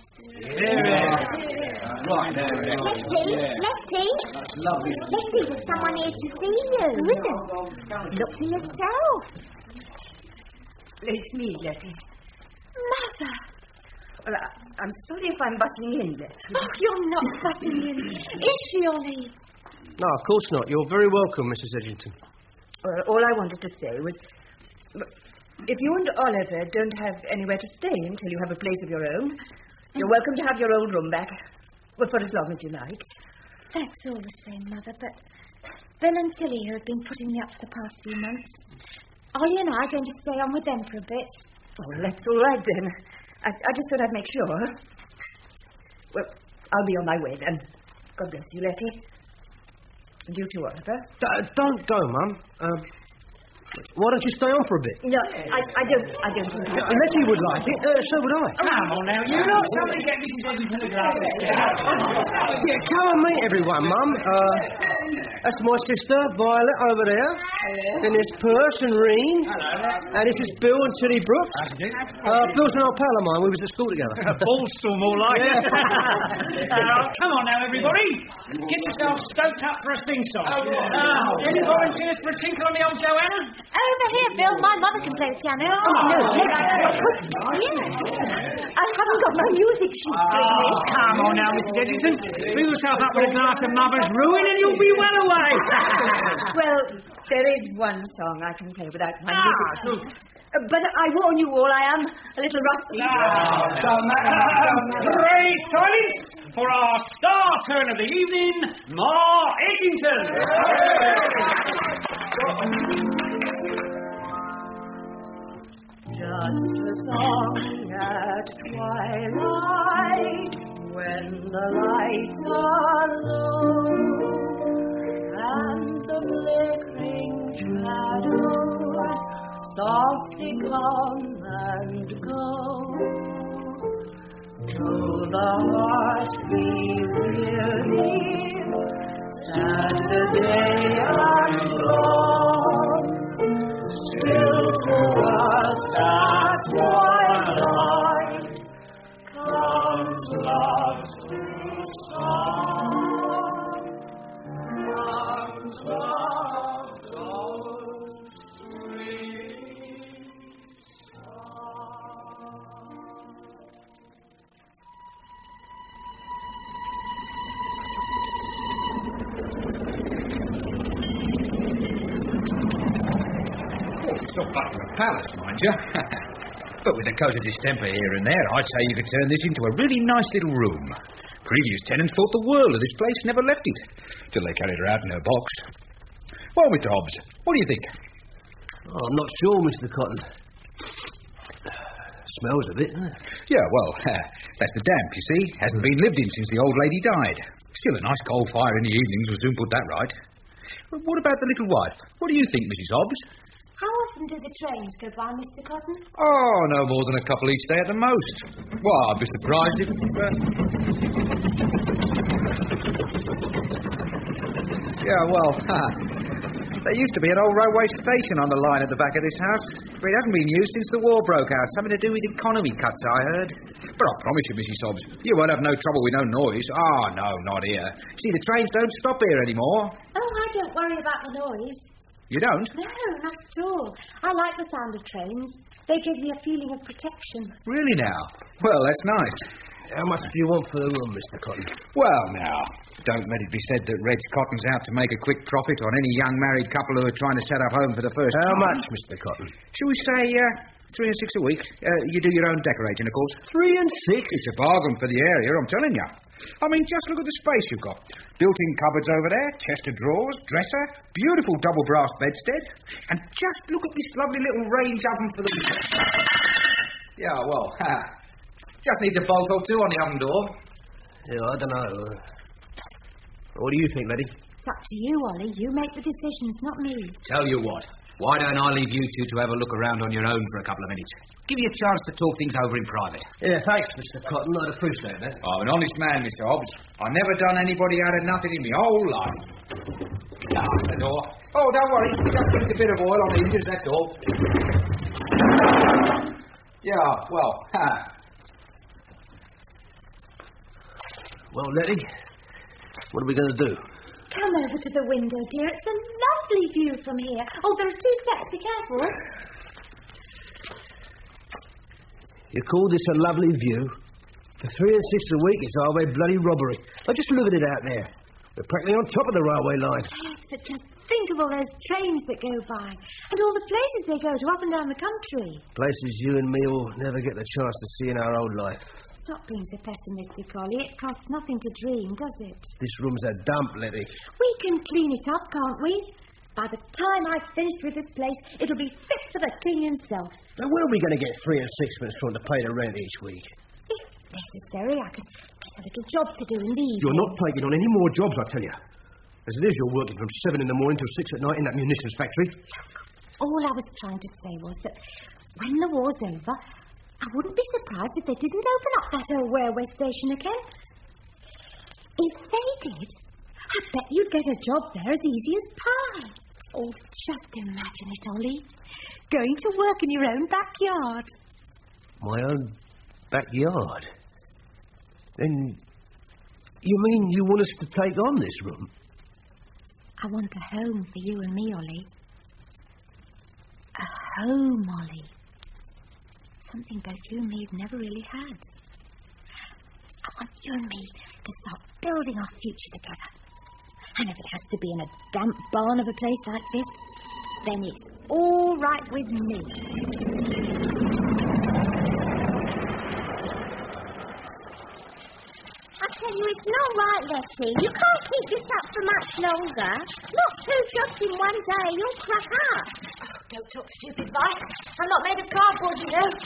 Letty. That's lovely. Letty, there's someone here to see you. Who is it? Look for yourself. It's me, Letty. Mother! Well, I'm sorry if I'm butting in, Letty. Oh, you're not butting in. Is she, Ollie? No, of course not. You're very welcome, Mrs. Edgington. Well, all I wanted to say was... If you and Oliver don't have anywhere to stay until you have a place of your own, you're welcome to have your old room back. Well, for as long as you like. Thanks all the same, Mother, but Ben and Tilly here have been putting me up for the past few months. Ollie and I are going to stay on with them for a bit. Oh, that's all right, then. I just thought I'd make sure. Well, I'll be on my way, then. God bless you, Letty. And you too, Oliver. Don't go, Mum. Why don't you stay on for a bit? No, I don't. Letty would like it. So would I. Come on now, you lot. Somebody get Mrs. Edgington a glass of Yeah, come and meet everyone, Mum. That's my sister, Violet, over there. Then there's Perce and Reen. And this is Bill and Tilly Brooks. Bill's an old pal of mine. We was at school together. Ballstool, more like it. Come on now, everybody. Get yourself stoked up for a sing-song. Any volunteers for a tinkle on the old Joanna? Over here, Bill. My mother can play the piano. Oh, no, I haven't got my music sheet with me. Come on now, Mrs. Edgington. Fill yourself up with a glass of Mother's Ruin and you'll be well away. Well, there is one song I can play without my music sheet. But I warn you all, I am a little rusty. Pray silence for our star turn of the evening, Ma Edgington. Just a song at twilight, when the lights are low, and the flickering shadows softly come and go. To the heart be weary, sad the day and gone. Still to us at twilight comes love to song, comes love to sweet song. It's not Buckingham Palace, mind you. But with a coat of distemper here and there, I'd say you could turn this into a really nice little room. Previous tenants thought the world of this place, never left it, till they carried her out in her box. Well, Mr. Hobbs, what do you think? Oh, I'm not sure, Mr. Cotton. Smells a bit, huh? Yeah, well, that's the damp, you see. Hasn't been lived in since the old lady died. Still, a nice coal fire in the evenings will soon put that right. But what about the little wife? What do you think, Mrs. Hobbs? How often do the trains go by, Mr. Cotton? Oh, no more than a couple each day at the most. Well, I'd be surprised if... Yeah, well, there used to be an old railway station on the line at the back of this house, but it hasn't been used since the war broke out. Something to do with economy cuts, I heard. But I promise you, Mrs. Hobbs, you won't have no trouble with no noise. Oh, no, not here. See, the trains don't stop here anymore. Oh, I don't worry about the noise. You don't? No, not at all. I like the sound of trains. They give me a feeling of protection. Really now? Well, that's nice. How much do you want for the room, Mr. Cotton? Well, now, don't let it be said that Reg Cotton's out to make a quick profit on any young married couple who are trying to set up home for the first time. How much, Mr. Cotton? Shall we say 3 and 6 a week? You do your own decorating, of course. 3 and 6? It's a bargain for the area, I'm telling you. I mean, just look at the space you've got. Built-in cupboards over there, chest of drawers, dresser, beautiful double brass bedstead, and just look at this lovely little range oven for the... Yeah, well, just needs a bolt or two on the oven door. Yeah, I don't know. What do you think, Letty? It's up to you, Ollie. You make the decisions, not me. Tell you what, why don't I leave you two to have a look around on your own for a couple of minutes? Give you a chance to talk things over in private. Yeah, thanks, Mr. Cotton. I'd appreciate that. I'm an honest man, Mr. Hobbs. I've never done anybody out of nothing in my whole life. That's the door. Oh, don't worry. Just needs a bit of oil on the hinges, that's all. Yeah, well, Well, Letty, what are we going to do? Come over to the window, dear. It's a lovely view from here. Oh, there are 2 steps. Be careful. You call this a lovely view? For 3 and 6 a week, it's highway bloody robbery. Oh, just look at it out there. We're practically on top of the railway line. Yes, but just think of all those trains that go by. And all the places they go to up and down the country. Places you and me will never get the chance to see in our old life. Stop being so pessimistic, Ollie. It costs nothing to dream, does it? This room's a dump, Letty. We can clean it up, can't we? By the time I've finished with this place, it'll be fit for the king himself. Now, where are we going to get 3 and 6 from to pay the rent each week? If necessary, I could get a little job to do in the evening. You're not taking on any more jobs, I tell you. As it is, you're working from 7 in the morning till 6 at night in that munitions factory. Look, all I was trying to say was that when the war's over, I wouldn't be surprised if they didn't open up that old railway station again. If they did, I bet you'd get a job there as easy as pie. Oh, just imagine it, Ollie. Going to work in your own backyard. My own backyard? Then you mean you want us to take on this room? I want a home for you and me, Ollie. home, Ollie. Something both you and me have never really had. I want you and me to start building our future together. And if it has to be in a damp barn of a place like this, then it's all right with me. I tell you, it's not right, Letty. You can't keep this up for much longer. Not two jobs in one day. You'll crack up. Don't talk stupid, Vi. I'm not made of cardboard, you know.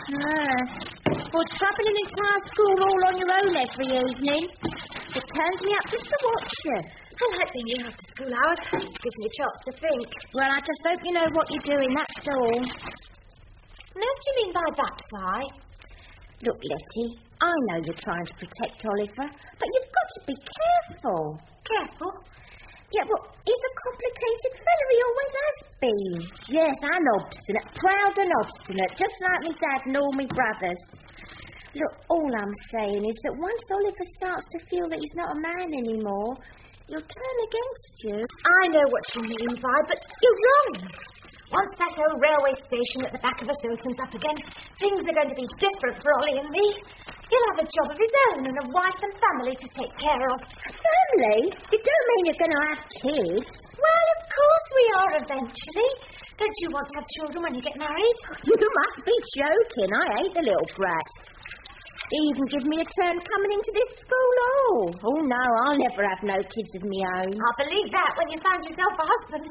Or travelling an entire school all on your own every evening. It turns me up just to watch you. I like being here after school hours. Gives me a chance to think. Well, I just hope you know what you're doing, that's all. Now, what do you mean by that, Vi? Look, Letty, I know you're trying to protect Oliver, but you've got to be careful. Careful? Yeah, well, he's a complicated fella. He always has been. Yes, and obstinate. Proud and obstinate, just like me dad and all my brothers. Look, all I'm saying is that once Oliver starts to feel that he's not a man anymore, he'll turn against you. I know what you mean, Vi, but you're wrong. Once that old railway station at the back of us opens up again, things are going to be different for Ollie and me. He'll have a job of his own and a wife and family to take care of. Family? You don't mean you're going to have kids? Well, of course we are eventually. Don't you want to have children when you get married? You must be joking. I hate the little brat. He even give me a turn coming into this school hall. Oh, no, I'll never have no kids of my own. I'll believe that when you find yourself a husband.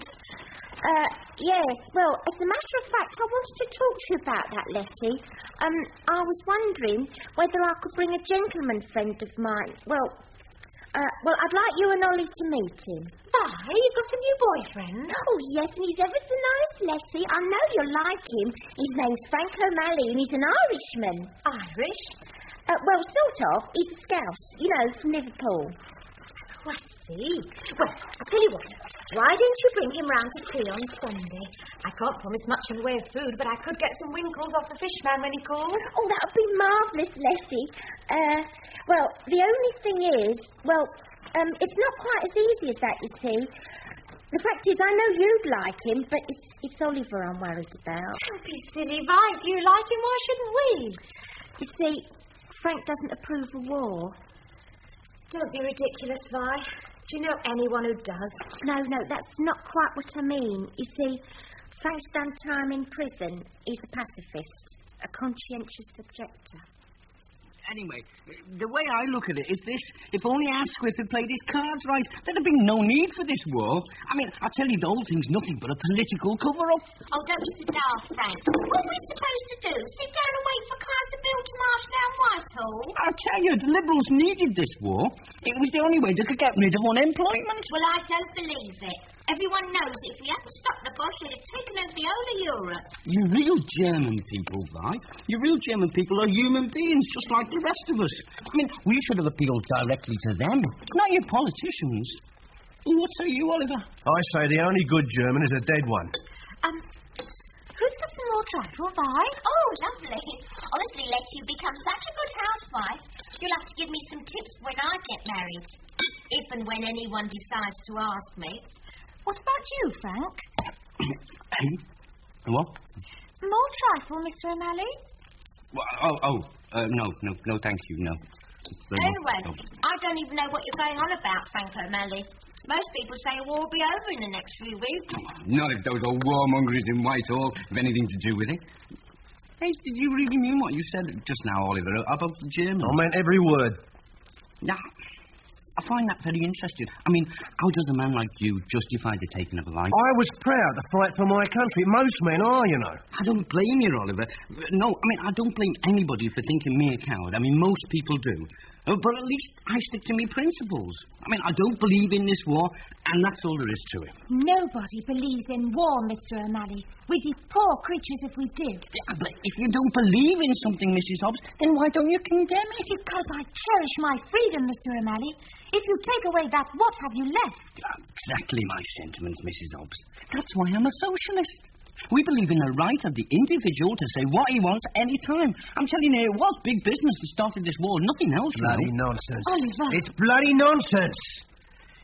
Yes, well, as a matter of fact, I wanted to talk to you about that, Letty. I was wondering whether I could bring a gentleman friend of mine. Well, I'd like you and Ollie to meet him. Vi, you've got a new boyfriend? Oh, yes, and he's ever so nice, Letty. I know you'll like him. His name's Frank O'Malley, and he's an Irishman. Irish? Well, sort of. He's a Scouse, you know, from Liverpool. Oh, I see. Well, I'll tell you what. Why don't you bring him round to tea on Sunday? I can't promise much in the way of food, but I could get some winkles off the fishman when he calls. Oh, that would be marvellous, Letty. Well, the only thing is, it's not quite as easy as that, you see. The fact is, I know you'd like him, but it's Oliver I'm worried about. Don't be silly, Vi. If you like him, why shouldn't we? You see, Frank doesn't approve of war. Don't be ridiculous, Vi. Do you know anyone who does? No, that's not quite what I mean. You see, Frank's done time in prison. He's a pacifist, a conscientious objector. Anyway, the way I look at it is this. If only Asquith had played his cards right, there'd have been no need for this war. I mean, I tell you, the whole thing's nothing but a political cover-up. Oh, don't be so daft, Frank. What are we supposed to do? Sit down and wait for Chrysler Bill to march down Whitehall? I tell you, the Liberals needed this war. It was the only way they could get rid of unemployment. Well, I don't believe it. Everyone knows that if we hadn't stopped the Bosch, they'd have taken over the whole of Europe. You real German people, Vi. You real German people are human beings, just like the rest of us. I mean, we should have appealed directly to them, not your politicians. What say you, Oliver? I say the only good German is a dead one. Who's got some more trifle, Vi? Oh, lovely. Honestly, Letty, you become such a good housewife. You'll have to give me some tips when I get married. If and when anyone decides to ask me. What about you, Frank? What? More trifle, Mr. O'Malley? No, thank you, no. Anyway, I don't even know what you're going on about, Frank O'Malley. Most people say a war will be over in the next few weeks. Not if those old warmongers in Whitehall have anything to do with it. Hey, did you really mean what you said just now, Oliver, about the Germans? I meant every word. Now, I find that very interesting. I mean, how does a man like you justify the taking of a life? I was proud to fight for my country. Most men are, you know. I don't blame you, Oliver. No, I mean, I don't blame anybody for thinking me a coward. I mean, most people do. But at least I stick to my principles. I mean, I don't believe in this war, and that's all there is to it. Nobody believes in war, Mr. O'Malley. We'd be poor creatures if we did. Yeah, but if you don't believe in something, Mrs. Hobbs, then why don't you condemn it? Because I cherish my freedom, Mr. O'Malley. If you take away that, what have you left? Exactly my sentiments, Mrs. Hobbs. That's why I'm a socialist. We believe in the right of the individual to say what he wants any time. I'm telling you, it was big business that started this war, nothing else. Bloody nonsense. Oliver. It's bloody nonsense.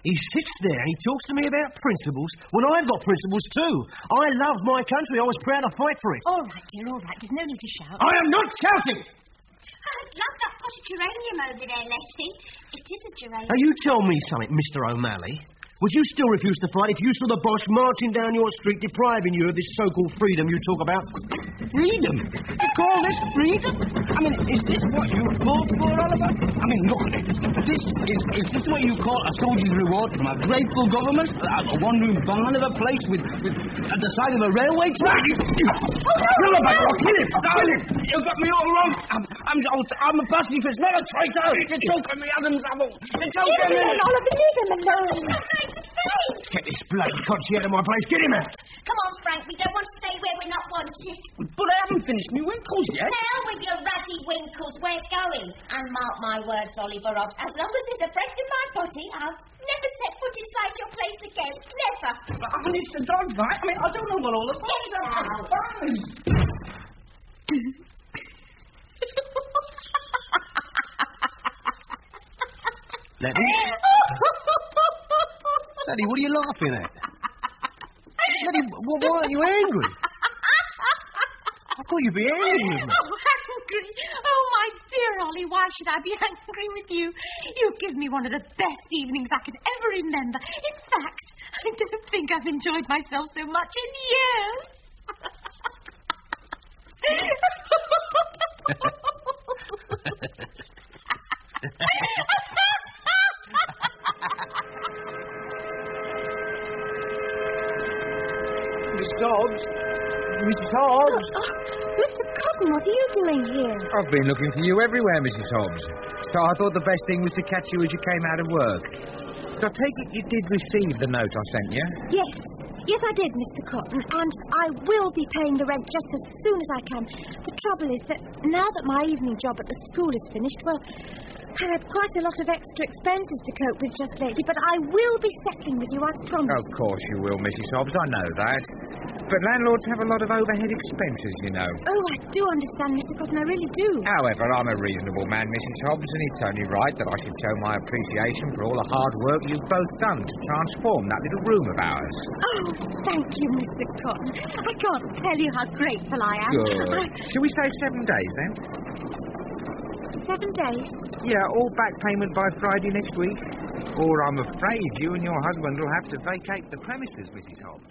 He sits there and he talks to me about principles when I've got principles too. I love my country. I was proud to fight for it. All right, dear, all right. There's no need to shout. I am not shouting! I love that pot of geranium over there, Letty. It is a geranium. Now, you tell me something, Mr. O'Malley. Would you still refuse to fight if you saw the boss marching down your street depriving you of this so-called freedom you talk about? Freedom? You call this freedom? I mean, is this what you fought for, Oliver? I mean, look at it. Is this what you call a soldier's reward from a grateful government? A one-room barn of a place with at the side of a railway track? I'll kill him! I'll kill him! You got me all wrong. I'm a pacifist, not a traitor. You're choking me, Adam's apple. You're choking me. Oliver, leave him alone. Get this bloody codgy out of my place. Get him out. Come on, Frank. We don't want to stay where we're not wanted. But I haven't finished my winkles yet. Hell with your ratty winkles. We're going. And mark my words, Oliver Hobbs. As long as there's a breath in my body, I'll never set foot inside your place again. Never. And it's the dog, right? I mean, I don't know what all the fuss is about. Letty? Letty, what are you laughing at? Letty, why are you angry? I thought you'd be angry with me. Oh, angry? Oh, my dear Ollie, why should I be angry with you? You've given me one of the best evenings I can ever remember. In fact, I don't think I've enjoyed myself so much in years. Miss Hobbs? Mrs. Hobbs? Mr. Cotton, what are you doing here? I've been looking for you everywhere, Mrs. Hobbs. So I thought the best thing was to catch you as you came out of work. So I take it you did receive the note I sent you? Yes. Yes, I did, Mr. Cotton, and I will be paying the rent just as soon as I can. The trouble is that now that my evening job at the school is finished, well, I had quite a lot of extra expenses to cope with just lately, but I will be settling with you, I promise. Of course you will, Mrs. Hobbs, I know that. But landlords have a lot of overhead expenses, you know. Oh, I do understand, Mr. Cotton, I really do. However, I'm a reasonable man, Mrs. Hobbs, and it's only right that I should show my appreciation for all the hard work you've both done to transform that little room of ours. Oh, thank you, Mr. Cotton. I can't tell you how grateful I am. Good. Shall we say 7 days, then? 7 days? Yeah, all back payment by Friday next week. Or I'm afraid you and your husband will have to vacate the premises, Mrs. Hobbs.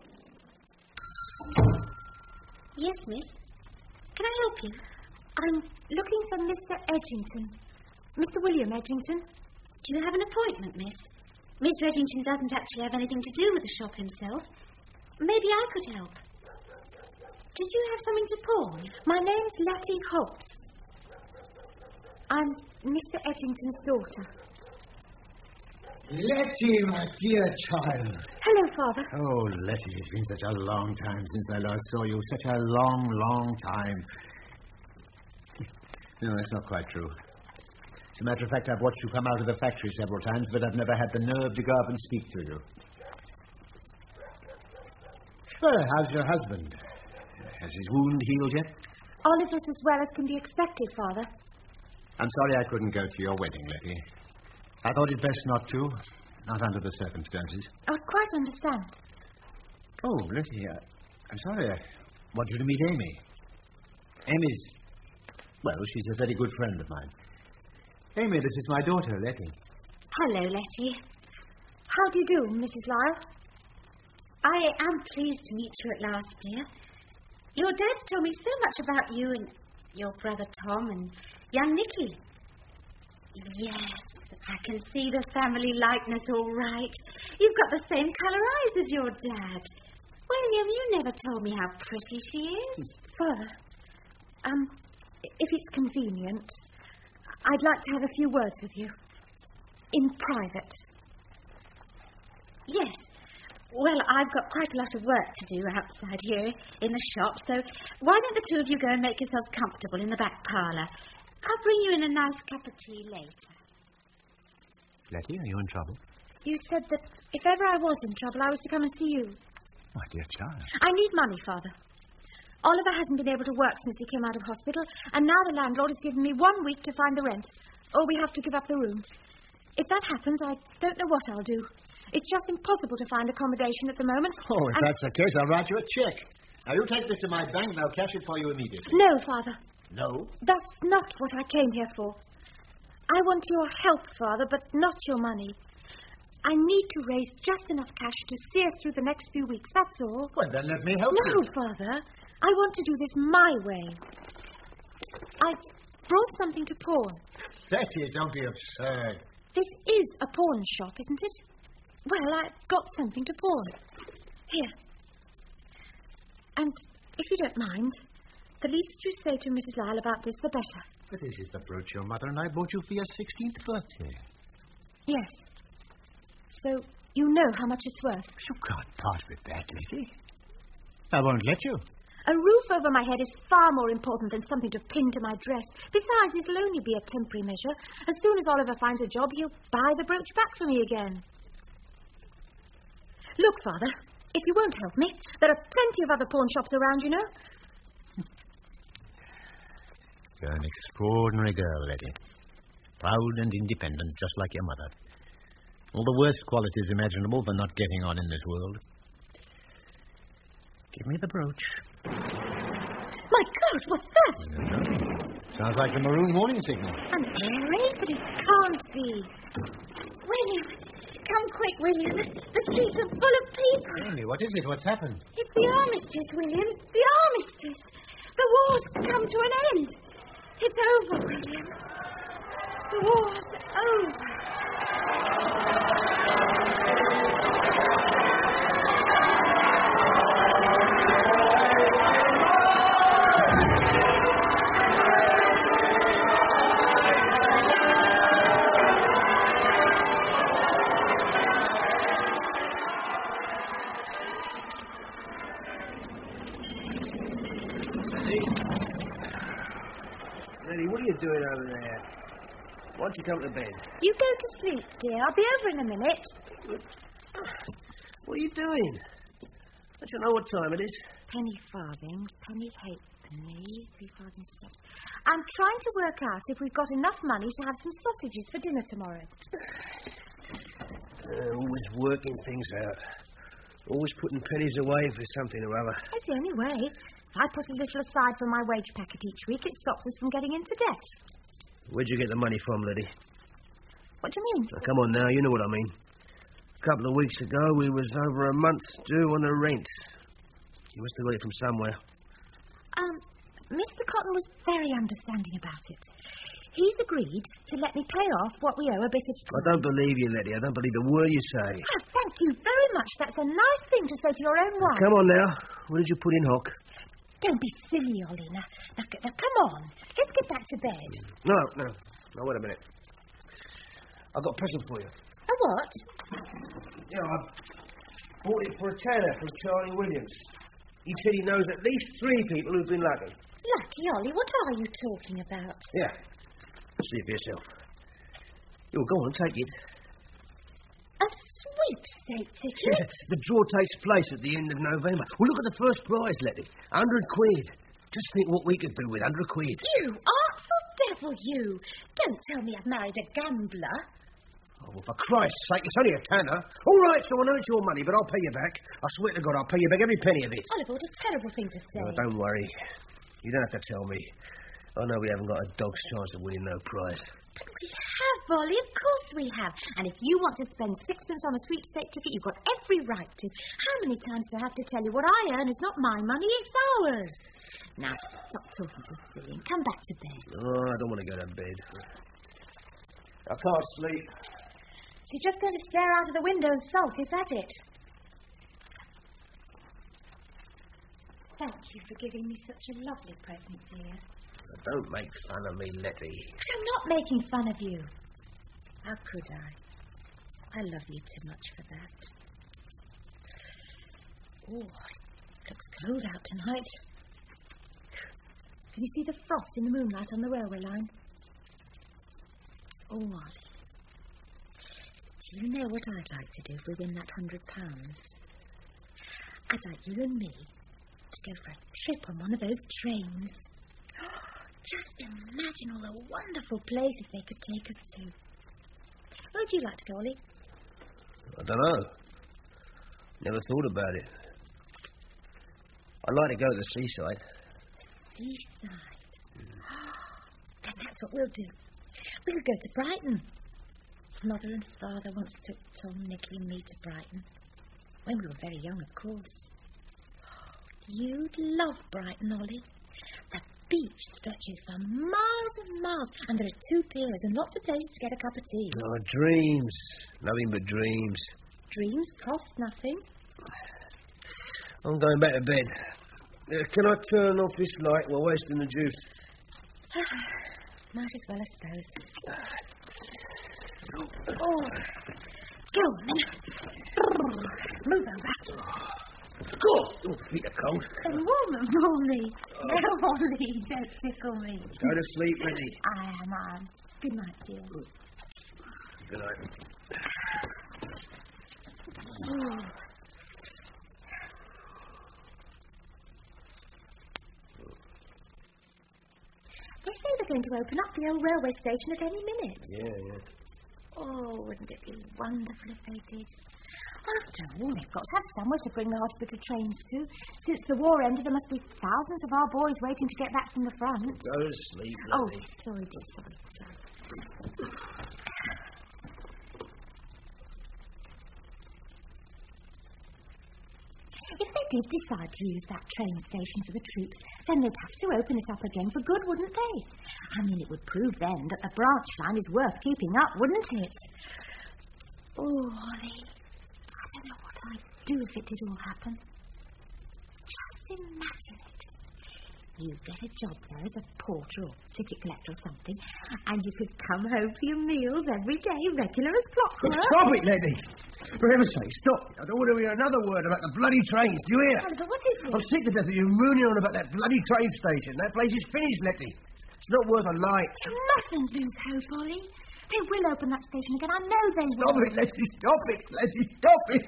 Yes, miss. Can I help you? I'm looking for Mr. Edgington. Mr. William Edgington. Do you have an appointment, miss? Mr. Edgington doesn't actually have anything to do with the shop himself. Maybe I could help. Did you have something to pawn? My name's Letty Hobbs. I'm Mr. Edgington's daughter. Letty, my dear child. Hello, Father. Oh, Letty, it's been such a long time since I last saw you. Such a long, long time. No, that's not quite true. As a matter of fact, I've watched you come out of the factory several times, but I've never had the nerve to go up and speak to you. Well, how's your husband? Has his wound healed yet? Oliver's as well as can be expected, Father. I'm sorry I couldn't go to your wedding, Letty. I thought it best not to. Not under the circumstances. I quite understand. Oh, Letty, I'm sorry. I want you to meet Amy. Amy's... Well, she's a very good friend of mine. Amy, this is my daughter, Letty. Hello, Letty. How do you do, Mrs. Lyle? I am pleased to meet you at last, dear. Your dad told me so much about you and your brother Tom and young Nicky. Yes, I can see the family likeness all right. You've got the same colour eyes as your dad. William, you never told me how pretty she is. Father, if it's convenient, I'd like to have a few words with you. In private. Yes. Well, I've got quite a lot of work to do outside here in the shop, so why don't the two of you go and make yourselves comfortable in the back parlour? I'll bring you in a nice cup of tea later. Letty, are you in trouble? You said that if ever I was in trouble, I was to come and see you. My dear child. I need money, Father. Oliver hasn't been able to work since he came out of hospital, and now the landlord has given me 1 week to find the rent, or we have to give up the room. If that happens, I don't know what I'll do. It's just impossible to find accommodation at the moment. Oh, if that's the case, I'll write you a check. Now, you take this to my bank and I'll cash it for you immediately. No, Father. No? That's not what I came here for. I want your help, Father, but not your money. I need to raise just enough cash to see us through the next few weeks, that's all. Well, then let me help you. No, Father. I want to do this my way. I brought something to pawn. Betty, don't be absurd. This is a pawn shop, isn't it? Well, I've got something to pawn. Here. And if you don't mind, the least you say to Mrs. Lyle about this, the better. But this is the brooch your mother and I bought you for your 16th birthday. Yes. So you know how much it's worth. You can't part with that, Lizzie. I won't let you. A roof over my head is far more important than something to pin to my dress. Besides, it'll only be a temporary measure. As soon as Oliver finds a job, he'll buy the brooch back for me again. Look, Father, if you won't help me, there are plenty of other pawn shops around, you know. You're an extraordinary girl, Letty. Proud and independent, just like your mother. All the worst qualities imaginable for not getting on in this world. Give me the brooch. My God, what's that? Sounds like the maroon warning signal. An air raid, but it can't be. William, come quick, William. The streets are full of people. Really, what is it? What's happened? It's the armistice, William. The armistice. The war's come to an end. It's over, William. The war's over. Letty, what are you doing over there? Why don't you come to bed? You go to sleep, dear. I'll be over in a minute. What are you doing? Don't you know what time it is? Penny farthings, penny halfpenny, 3 farthings. I'm trying to work out if we've got enough money to have some sausages for dinner tomorrow. Always working things out. Always putting pennies away for something or other. That's the only way. If I put a little aside for my wage packet each week, it stops us from getting into debt. Where'd you get the money from, Letty? What do you mean? Now, come on now, you know what I mean. A couple of weeks ago, we was over a month due on the rent. You must have got it from somewhere. Mr. Cotton was very understanding about it. He's agreed to let me pay off what we owe a bit of time. I don't believe you, Letty. I don't believe a word you say. Oh, thank you very much. That's a nice thing to say to your own wife. Come on now. What did you put in, Hock? Don't be silly, Ollie. Now, come on. Let's get back to bed. No. Now, wait a minute. I've got a present for you. A what? Yeah, I bought it for a tenner from Charlie Williams. He said he knows at least 3 people who've been lucky. Lucky, Ollie? What are you talking about? Yeah. See it for yourself. You'll go on, take it. A sweepstake ticket? The draw takes place at the end of November. Well, look at the first prize, Letty. 100 quid. Just think what we could do with 100 quid. You artful devil, you. Don't tell me I've married a gambler. Oh, well, for Christ's sake, it's only a tenner. All right, so I know it's your money, but I'll pay you back. I swear to God, I'll pay you back every penny of it. Oliver, what a terrible thing to say. Oh, don't worry. You don't have to tell me. I know we haven't got a dog's chance of winning no prize. But we have, Ollie, of course we have. And if you want to spend 6pence on a sweepstake ticket, you've got every right to. How many times do I have to tell you what I earn is not my money, it's ours? Now, stop talking so silly and come back to bed. Oh, I don't want to go to bed. I can't sleep. So you're just going to stare out of the window and sulk, is that it? Thank you for giving me such a lovely present, dear. Don't make fun of me, Letty. But I'm not making fun of you. How could I? I love you too much for that. Oh, it looks cold out tonight. Can you see the frost in the moonlight on the railway line? Oh, Ollie. Do you know what I'd like to do if we win that £100? I'd like you and me to go for a trip on one of those trains. Just imagine all the wonderful places they could take us to. Where'd you like to go, Ollie? I don't know. Never thought about it. I'd like to go to the seaside. Seaside? Then that's what we'll do. We'll go to Brighton. Mother and Father once took Tom, Nicky and me to Brighton. When we were very young, of course. You'd love Brighton, Ollie. The beach stretches for miles and miles, and there are 2 piers and lots of places to get a cup of tea. Oh, dreams. Nothing but dreams. Dreams cost nothing. I'm going back to bed. Can I turn off this light? We're wasting the juice. Might as well, I suppose. Oh, go on then. Move over. God, your feet are cold. They're warm and me. No, Ollie, don't tickle me. Go to sleep, Letty. I am. Good night, dear. Good night. Oh. They say they're going to open up the old railway station at any minute. Yeah. Oh, wouldn't it be wonderful if they did? After all, they've got to have somewhere to bring the hospital trains to. Since the war ended, there must be thousands of our boys waiting to get back from the front. Go to sleep, Oh, Letty. sorry, dear, sorry. If they did decide to use that train station for the troops, then they'd have to open it up again for good, wouldn't they? I mean, it would prove then that the branch line is worth keeping up, wouldn't it? Oh, Ollie, I don't know what I'd do if it did all happen. Just imagine it. You get a job there as a porter or ticket collector or something, and you could come home for your meals every day, regular as clockwork. Stop it, Letty! For heaven's sake, stop it. I don't want to hear another word about the bloody trains. Do you hear? Oliver, what is it? I'm sick to death of you mooning on about that bloody train station. That place is finished, Letty. It's not worth a light. You mustn't lose hope, Ollie. They will open that station again. I know they will. Stop it, Letty. Stop it, Letty. Stop it.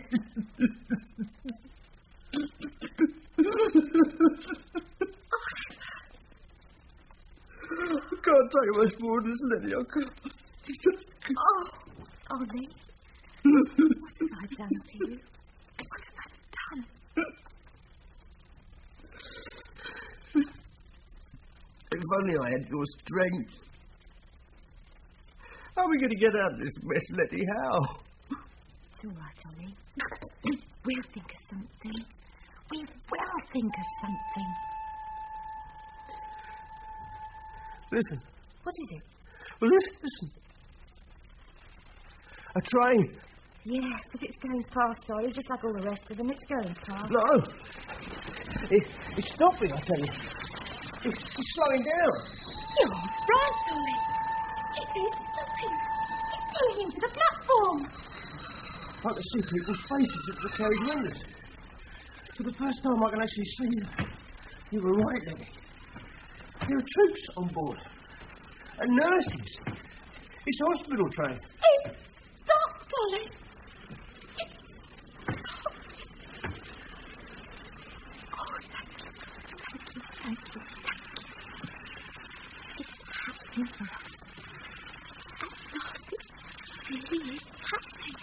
I can't take much more than this, Letty. I can't. Oh, Ollie. What have I done to you? What have I done? If only I had your strength. How are we going to get out of this mess, Letty? How? It's all right, Ollie. We'll think of something. We will think of something. Listen. What is it? Well, listen. A train. Yes, but it's going fast, Ollie, just like all the rest of them. It's going fast. No. It's stopping, I tell you. It's slowing down. You're right, Ollie. It is stopping. It's pulling into the platform. I can see people's faces at the carriage windows. For the first time, I can actually see them. You were right, Letty. There are troops on board. And nurses. It's a hospital train. It's stopped, Ollie. Thank you. It's happening for us. At last, it really is happening.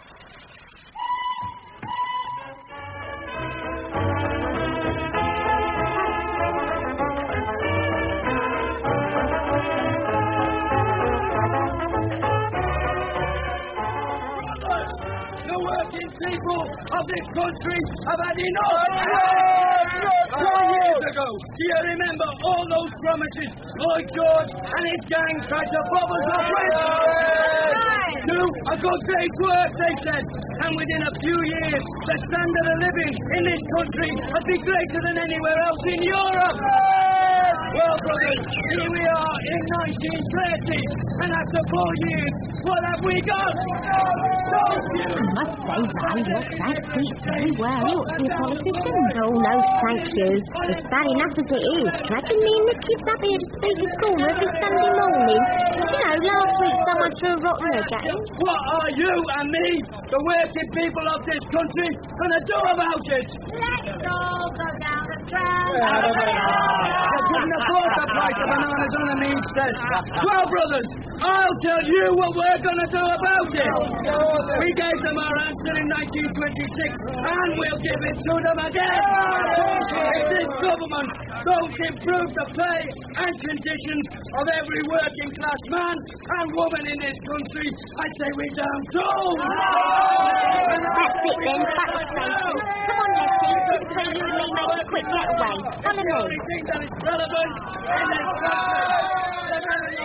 People of this country have had enough. 4 years ago, do you remember all those promises Lloyd George and his gang tried to bob us up with? Do a good day's work, they said, and within a few years, the standard of living in this country would be greater than anywhere else in Europe. Well, brothers, here we are in 1930, and after 4 years, what have we got? I must say, Ray, your Frank speaks very well. He ought to be a politician. Oh, no, thank you. It's bad enough as it is. Dragging me and the kids up here to speak at school every Sunday morning. You know, last week someone chance for a rotten again. What are you and me, the working people of this country, going to do about it? Let's all go down the trail. You couldn't afford the price of bananas on a means test. Well, brothers, I'll tell you what we're going to do about it. We gave them our answer in 1926, and we'll give it to them again. If this government don't improve the pay and conditions of every working class man and woman in this country, I say we damn too. That's it then, back to station. Come on, Leslie, this is where you and me make a quick getaway. Follow me. Everything that is relevant in this country.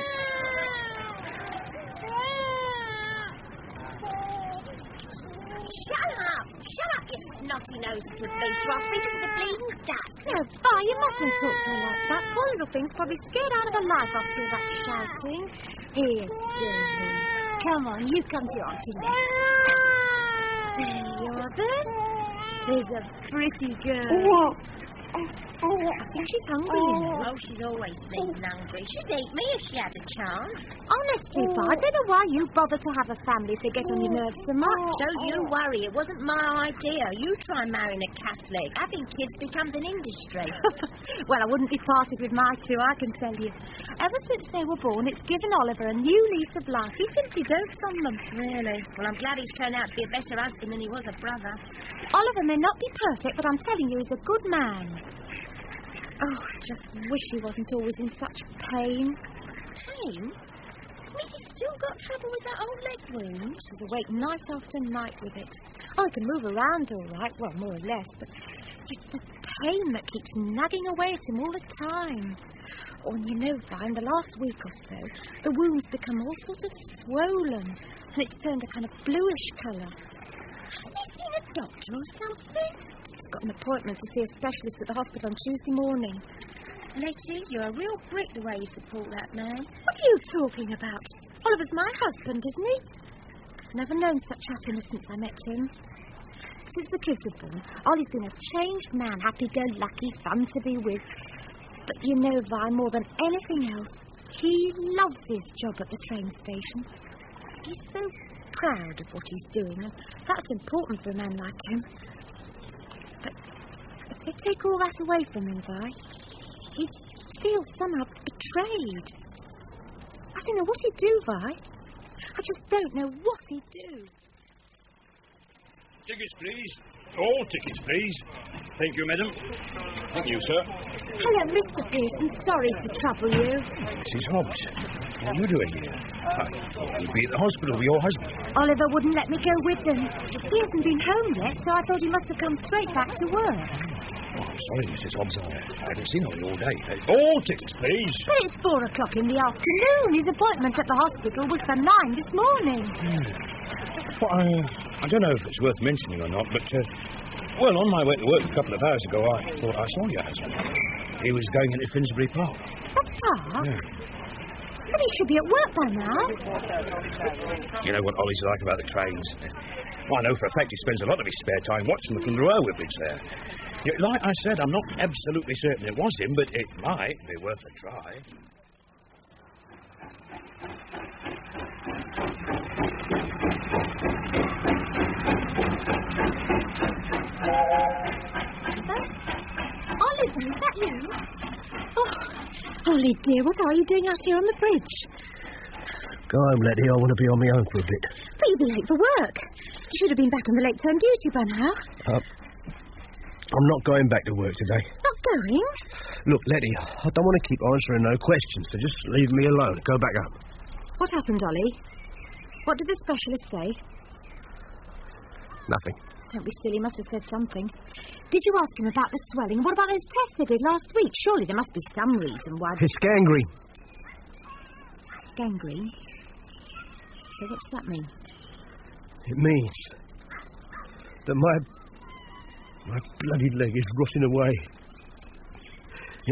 Shut up, you snotty-nosed beast, or I'll feed you to the bleeding duck. No, Vi, you mustn't talk to her like that. Poor little thing's probably scared out of her life after all that shouting. Here, dearie. Come on, you come to your auntie next. There you are, then. There's a pretty girl. I think she's hungry, you know. Oh, she's always bleeding hungry. She'd eat me if she had a chance. Honestly, Vi, I don't know why you bother to have a family if they get on your nerves so much. Don't you worry, it wasn't my idea. You try marrying a Catholic. Having kids becomes an industry. Well, I wouldn't be parted with my two, I can tell you. Ever since they were born, it's given Oliver a new lease of life. He simply dotes on them. Really? Well, I'm glad he's turned out to be a better husband than he was a brother. Oliver may not be perfect, but I'm telling you, he's a good man. Oh, I just wish he wasn't always in such pain. Pain? I mean, he's still got trouble with that old leg wound. He's awake night after night with it. Oh, he can move around all right, well, more or less, but it's the pain that keeps nagging away at him all the time. Oh, and you know, Vi, in the last week or so, the wound's become all sort of swollen, and it's turned a kind of bluish colour. Have you seen a doctor or something? He's got an appointment to see a specialist at the hospital on Tuesday morning. Letty, you're a real brick the way you support that man. What are you talking about? Oliver's my husband, isn't he? I've never known such happiness since I met him. Since the kids were born, Ollie's been a changed man, happy-go-lucky, fun to be with. But you know, Vi, more than anything else, he loves his job at the train station. He's so proud of what he's doing, and that's important for a man like him. But if they take all that away from him, Vi, he feels somehow betrayed. I don't know what he'd do, Vi. I just don't know what he'd do. Tickets, please. All tickets, please. Thank you, madam. Thank you, sir. Hello, Mr. Pearson. Sorry to trouble you. Mrs. Hobbs, what are you doing here? You'd be at the hospital with your husband. Oliver wouldn't let me go with them. He hasn't been home yet, so I thought he must have come straight back to work. Oh, sorry, Mrs. Hobbs. I haven't seen Ollie all day. All tickets, please. But it's 4 o'clock in the afternoon. His appointment at the hospital was for 9 this morning. Well, I don't know if it's worth mentioning or not, but, well, on my way to work a couple of hours ago, I thought I saw your husband. He was going into Finsbury Park. The park? Yeah. But he should be at work by now. You know what Ollie's like about the trains. Well, I know for a fact he spends a lot of his spare time watching them from the railway bridge there. Yeah, like I said, I'm not absolutely certain it was him, but it might be worth a try. Oliver, is that you? Oh, Ollie, dear, what are you doing out here on the bridge? Go home, Letty. I want to be on my own for a bit. But you'll be late for work. You should have been back on the late term duty by now. I'm not going back to work today. Not going? Look, Letty, I don't want to keep answering no questions, so just leave me alone. Go back up. What happened, Ollie? What did the specialist say? Nothing. Don't be silly, must have said something. Did you ask him about the swelling? What about those tests they did last week? Surely there must be some reason why... It's gangrene. Gangrene? So what does that mean? It means that my bloody leg is rotting away. It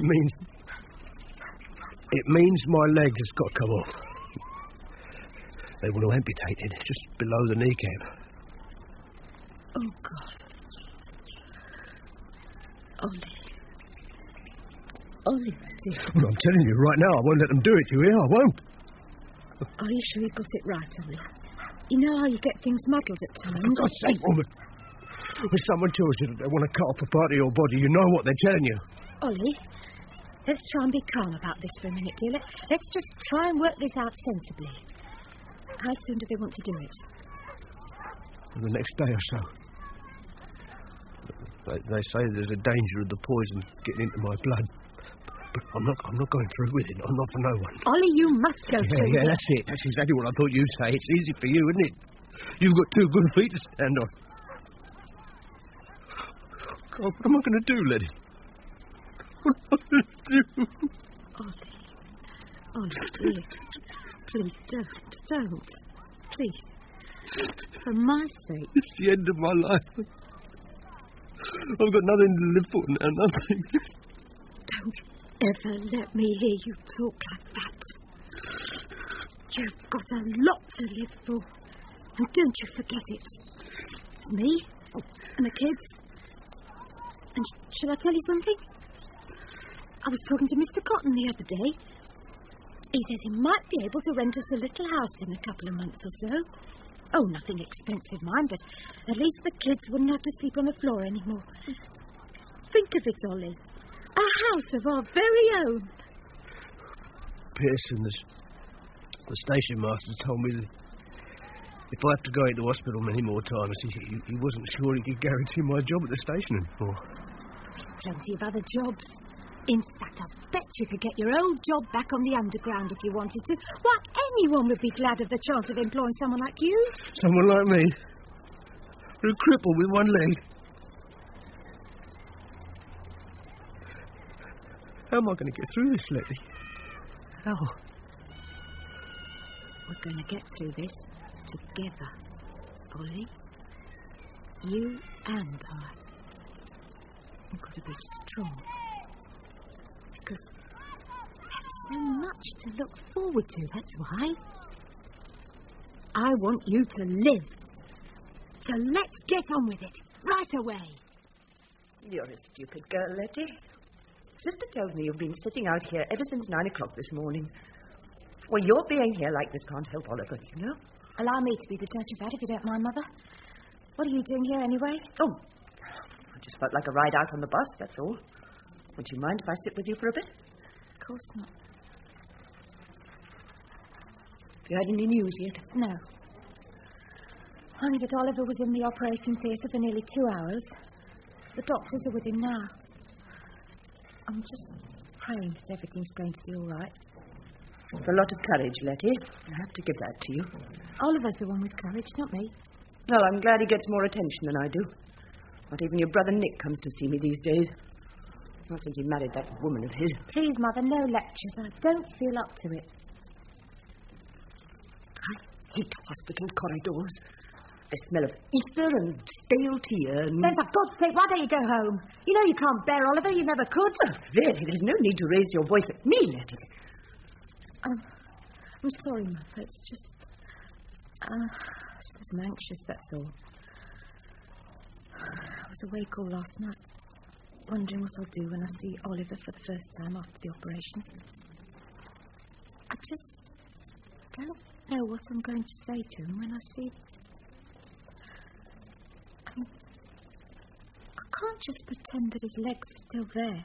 means my leg has got to come off. They want to amputate it just below the kneecap. Oh, God. Ollie, dear. Well, I'm telling you right now, I won't let them do it, you hear? I won't. Are you sure you got it right, Ollie? You know how you get things muddled at times. For God's sake, woman. When someone tells you that they want to cut off a part of your body, you know what they're telling you. Ollie, let's try and be calm about this for a minute, dear. Let's just try and work this out sensibly. How soon do they want to do it? The next day or so. They say there's a danger of the poison getting into my blood. But I'm not going through with it. I'm not for no one. Ollie, you must go through Yeah, that's it. That's exactly what I thought you'd say. It's easy for you, isn't it? You've got 2 good feet to stand on. God, what am I going to do, Letty? What am I going to do? Ollie, dear. Please, don't. Please. For my sake. It's the end of my life. I've got nothing to live for now, nothing. Don't ever let me hear you talk like that. You've got a lot to live for. And don't you forget it. It's me and the kids. And shall I tell you something? I was talking to Mr. Cotton the other day. He says he might be able to rent us a little house in a couple of months or so. Oh, nothing expensive, mind, but at least the kids wouldn't have to sleep on the floor anymore. Think of it, Ollie. A house of our very own. Pearson, the station master, told me that if I have to go into hospital many more times, he wasn't sure he could guarantee my job at the station anymore. Plenty of other jobs. In fact, I bet you could get your old job back on the underground if you wanted to. Why, anyone would be glad of the chance of employing someone like you. Someone like me? A cripple with one leg? How am I going to get through this, Letty? How? We're going to get through this together, Ollie. You and I. We've got to be strong. Because there's so much to look forward to, that's why. I want you to live. So let's get on with it, right away. You're a stupid girl, Letty. Sister tells me you've been sitting out here ever since 9 o'clock this morning. Well, your being here like this can't help Oliver, you know. Allow me to be the judge of that, if you don't mind, Mother. What are you doing here, anyway? Oh, I just felt like a ride out on the bus, that's all. Would you mind if I sit with you for a bit? Of course not. Have you had any news yet? No. Only that Oliver was in the operating theatre for nearly 2 hours. The doctors are with him now. I'm just praying that everything's going to be all right. It's a lot of courage, Letty. I have to give that to you. Oliver's the one with courage, not me. Well, I'm glad he gets more attention than I do. Not even your brother Nick comes to see me these days. Not since he married that woman of his. Please, Mother, no lectures. I don't feel up to it. I hate hospital corridors. They smell of ether and stale tea and... Then, for God's sake, why don't you go home? You know you can't bear Oliver. You never could. Oh, really, there's no need to raise your voice at me, Letty. I'm sorry, Mother. It's just... I suppose I'm anxious, that's all. I was awake all last night, wondering what I'll do when I see Oliver for the first time after the operation. I just don't know what I'm going to say to him when I see... I can't just pretend that his legs are still there.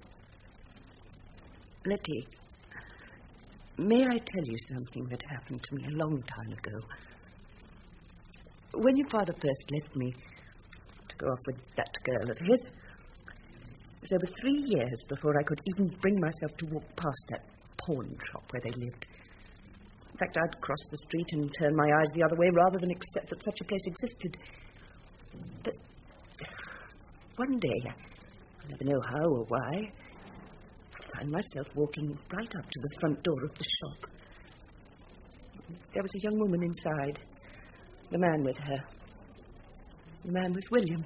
Letty, may I tell you something that happened to me a long time ago? When your father first left me to go off with that girl of his, it was over 3 years before I could even bring myself to walk past that pawn shop where they lived. In fact, I'd cross the street and turn my eyes the other way rather than accept that such a place existed. But one day, I never know how or why, I found myself walking right up to the front door of the shop. There was a young woman inside. The man with her. The man was William.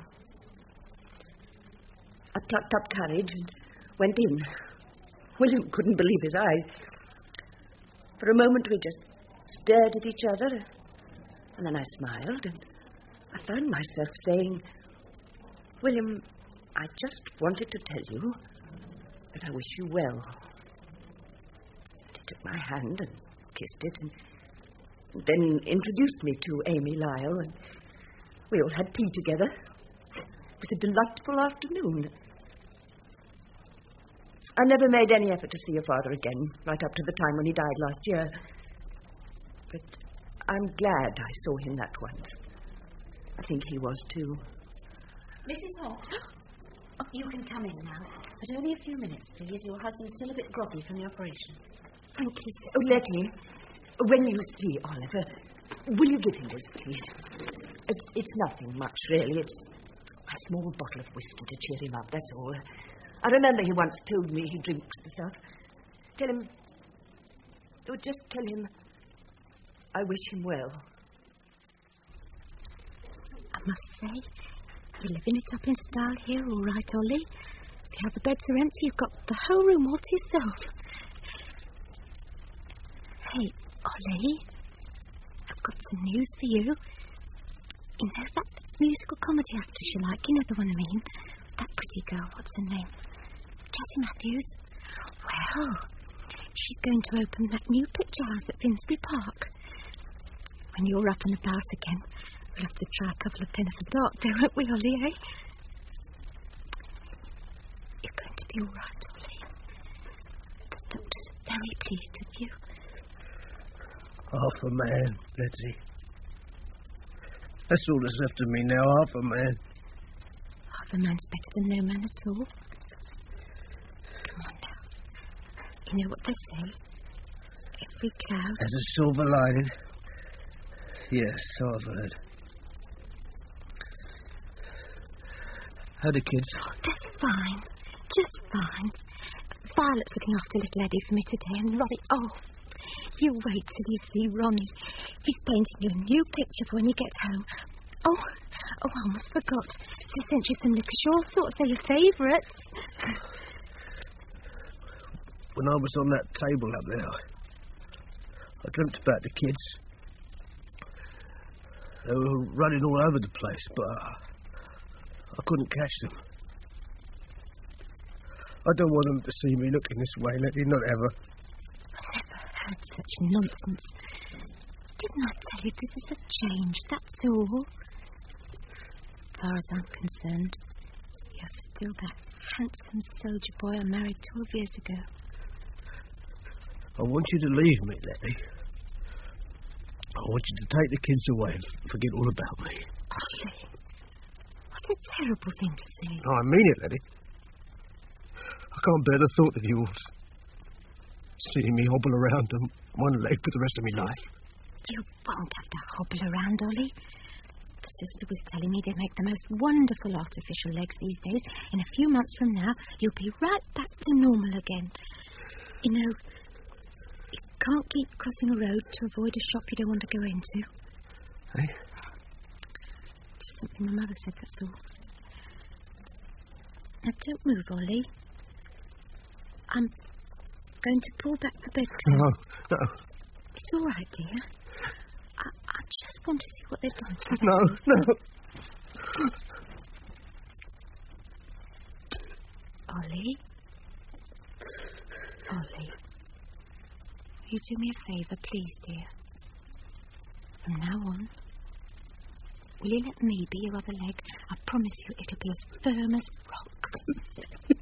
I plucked up courage and went in. William couldn't believe his eyes. For a moment we just stared at each other, and then I smiled, and I found myself saying, William, I just wanted to tell you that I wish you well. And he took my hand and kissed it, and then introduced me to Amy Lyle, and we all had tea together. It was a delightful afternoon. I never made any effort to see your father again, right up to the time when he died last year. But I'm glad I saw him that once. I think he was too. Mrs. Hobbs, you can come in now. But only a few minutes, please. Your husband's still a bit groggy from the operation. Thank you, sir. Oh, Letty, when you see Oliver, will you give him this, please? It's nothing much, really. It's a small bottle of whiskey to cheer him up, that's all. I remember he once told me he drinks the stuff. Tell him... Oh, just tell him I wish him well. I must say, you're living it up in style here, all right, Ollie. If the other beds are empty, you've got the whole room all to yourself. Hey, Ollie, I've got some news for you. You know that musical comedy actress you like? You know the one I mean? That pretty girl, what's her name? Jessie Matthews. Well, she's going to open that new picture house at Finsbury Park. When you're up and about again, we'll have to try a couple of pin of the dark there, won't we, Ollie, eh? You're going to be all right, Ollie. The doctors are very pleased with you. Half a man, Letty. That's all that's left of me now, half a man. Half a man's better than no man at all. Come on now. You know what they say? Every cloud... There's a silver lining. Yes, so I've heard. How are the kids? They're fine. Just fine. Violet's looking after little Eddie for me today, and Ronnie... Oh, you wait till you see Ronnie. He's painting you a new picture for when you get home. Oh, I almost forgot. I sent you some licorice. All sorts. They're your favourites. When I was on that table up there, I dreamt about the kids. They were running all over the place, but I couldn't catch them. I don't want them to see me looking this way, Letty, not ever. I never heard such nonsense. Didn't I tell you this is a change, that's all? As far as I'm concerned, you're still that handsome soldier boy I married 12 years ago. I want you to leave me, Letty. I want you to take the kids away and forget all about me. Ollie, what a terrible thing to say. No, I mean it, Letty. I can't bear the thought of you seeing me hobble around on one leg for the rest of my life. You won't have to hobble around, Ollie. The sister was telling me they make the most wonderful artificial legs these days. In a few months from now, you'll be right back to normal again. You know, you can't keep crossing a road to avoid a shop you don't want to go into. Hey? Just something my mother said, that's all. Now, don't move, Ollie. I'm going to pull back the bedclothes. No. It's all right, dear. I just want to see what they've done to you. No. Ollie? Ollie. Will you do me a favour, please, dear? From now on, will you let me be your other leg? I promise you it'll be as firm as rock.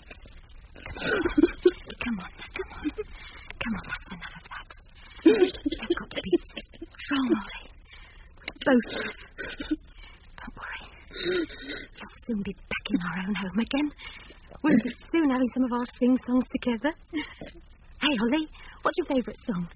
Come on, that's enough of that. You've got to be strong, Ollie. Both of us. Don't worry. You'll soon be back in our own home again. We'll be soon having some of our sing-songs together. Hey, Ollie, what's your favourite song?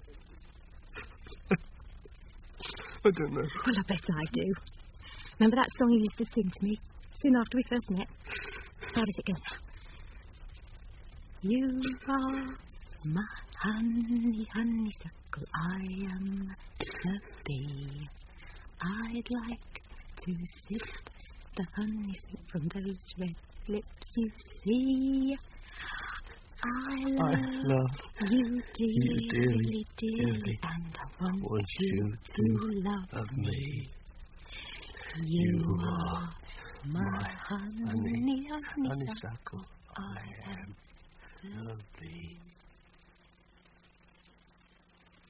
I don't know. Well, I bet I do. Remember that song you used to sing to me soon after we first met? How does it go now? You are my honeysuckle, I am the bee. I'd like to sip the honey sweet from those red lips you see. I love you dearly, dearly, and I want you to love me. You are my honeysuckle, I am lovely.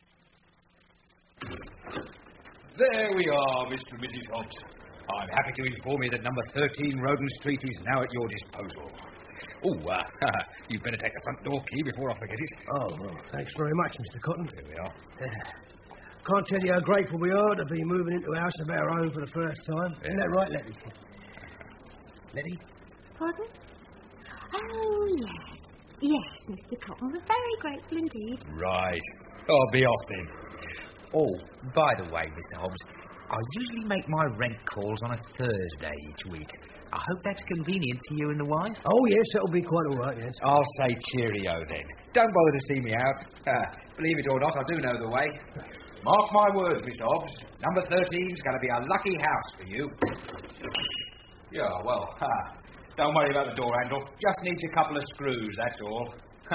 There we are, Mr. and Mrs. Hobbs. I'm happy to inform you that number 13 Roden Street is now at your disposal. Oh, you'd better take the front door key before I forget it. Oh, well, thanks very much, Mr. Cotton. There we are. Can't tell you how grateful we are to be moving into a house of our own for the first time. Isn't that right, Letty? Letty? Pardon? Oh, yes. Yes, Mr. Cotton. We're very grateful indeed. Right. I'll be off then. Oh, by the way, Mr. Hobbs, I usually make my rent calls on a Thursday each week. I hope that's convenient to you and the wife. Oh, yes, that'll be quite all right, yes. I'll say cheerio then. Don't bother to see me out. Believe it or not, I do know the way. Mark my words, Mr. Hobbs. Number 13's going to be a lucky house for you. Yeah, well, don't worry about the door handle. Just needs a couple of screws, that's all.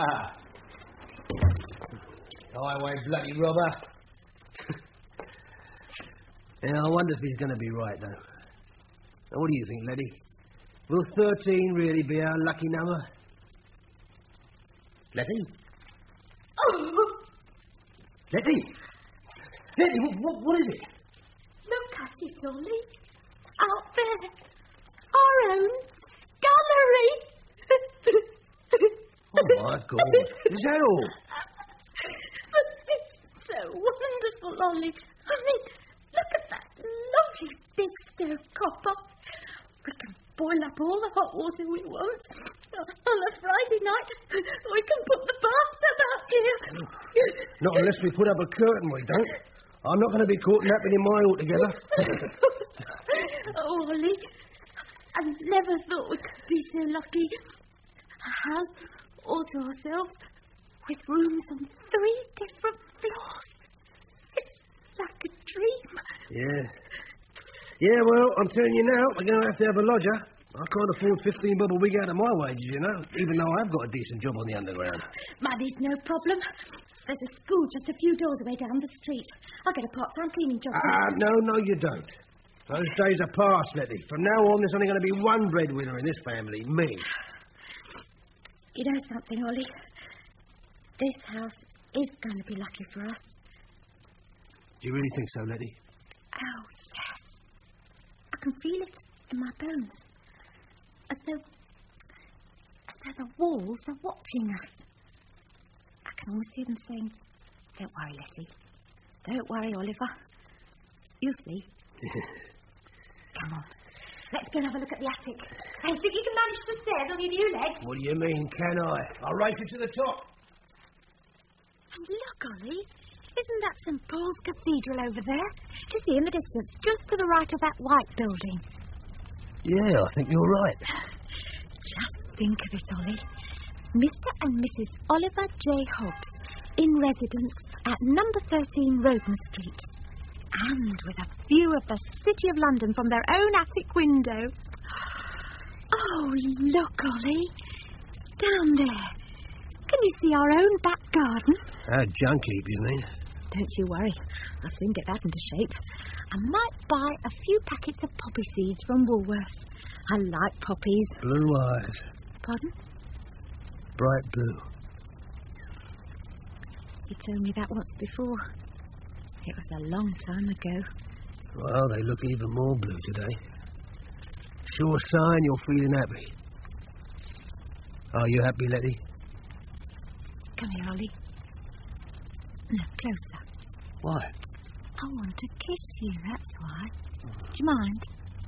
Highway bloody robber. Yeah, I wonder if he's going to be right, though. Now, what do you think, Letty? Will 13 really be our lucky number? Letty? Oh! Letty! Letty, what is it? Look at it, Ollie. Out there. Our own scullery. Oh, my God. Is that all? But it's so wonderful, Ollie. I mean, look at that lovely big stove copper. We can boil up all the hot water we want. On a Friday night, we can put the bathtub out here. Not unless we put up a curtain, we don't. I'm not going to be caught napping in mine altogether. Oh, Ollie, I never thought we could be so lucky. A house all to ourselves, with rooms on 3 different floors. It's like a dream. Yeah. Yeah, well, I'm telling you now, we're going to have a lodger. I can't afford 15 bob a week out of my wages, you know, even though I've got a decent job on the underground. Money's no problem. There's a school just a few doors away down the street. I'll get a part-time cleaning job. No, you don't. Those days are past, Letty. From now on, there's only going to be one breadwinner in this family, me. You know something, Ollie? This house is going to be lucky for us. Do you really think so, Letty? Oh, yes. I can feel it in my bones. As though the walls are watching us. I can almost hear them saying, "Don't worry, Letty. Don't worry, Oliver. You see." Come on. Let's go and have a look at the attic. I think you can manage the stairs on your new legs. What do you mean, can I? I'll race you to the top. And look, Ollie. Isn't that St. Paul's Cathedral over there? Do you see in the distance, just to the right of that white building? Yeah, I think you're right. Just think of it, Ollie. Mr. and Mrs. Oliver J. Hobbs, in residence at number 13 Roden Street. And with a view of the City of London from their own attic window. Oh, look, Ollie. Down there. Can you see our own back garden? Our junk heap, you mean? Don't you worry. I'll soon get that into shape. I might buy a few packets of poppy seeds from Woolworths. I like poppies. Blue eyes. Pardon? Bright blue. You told me that once before. It was a long time ago. Well, they look even more blue today. Sure sign you're feeling happy. Are you happy, Letty? Come here, Ollie. No, closer. Why? I want to kiss you, that's why. Do you mind?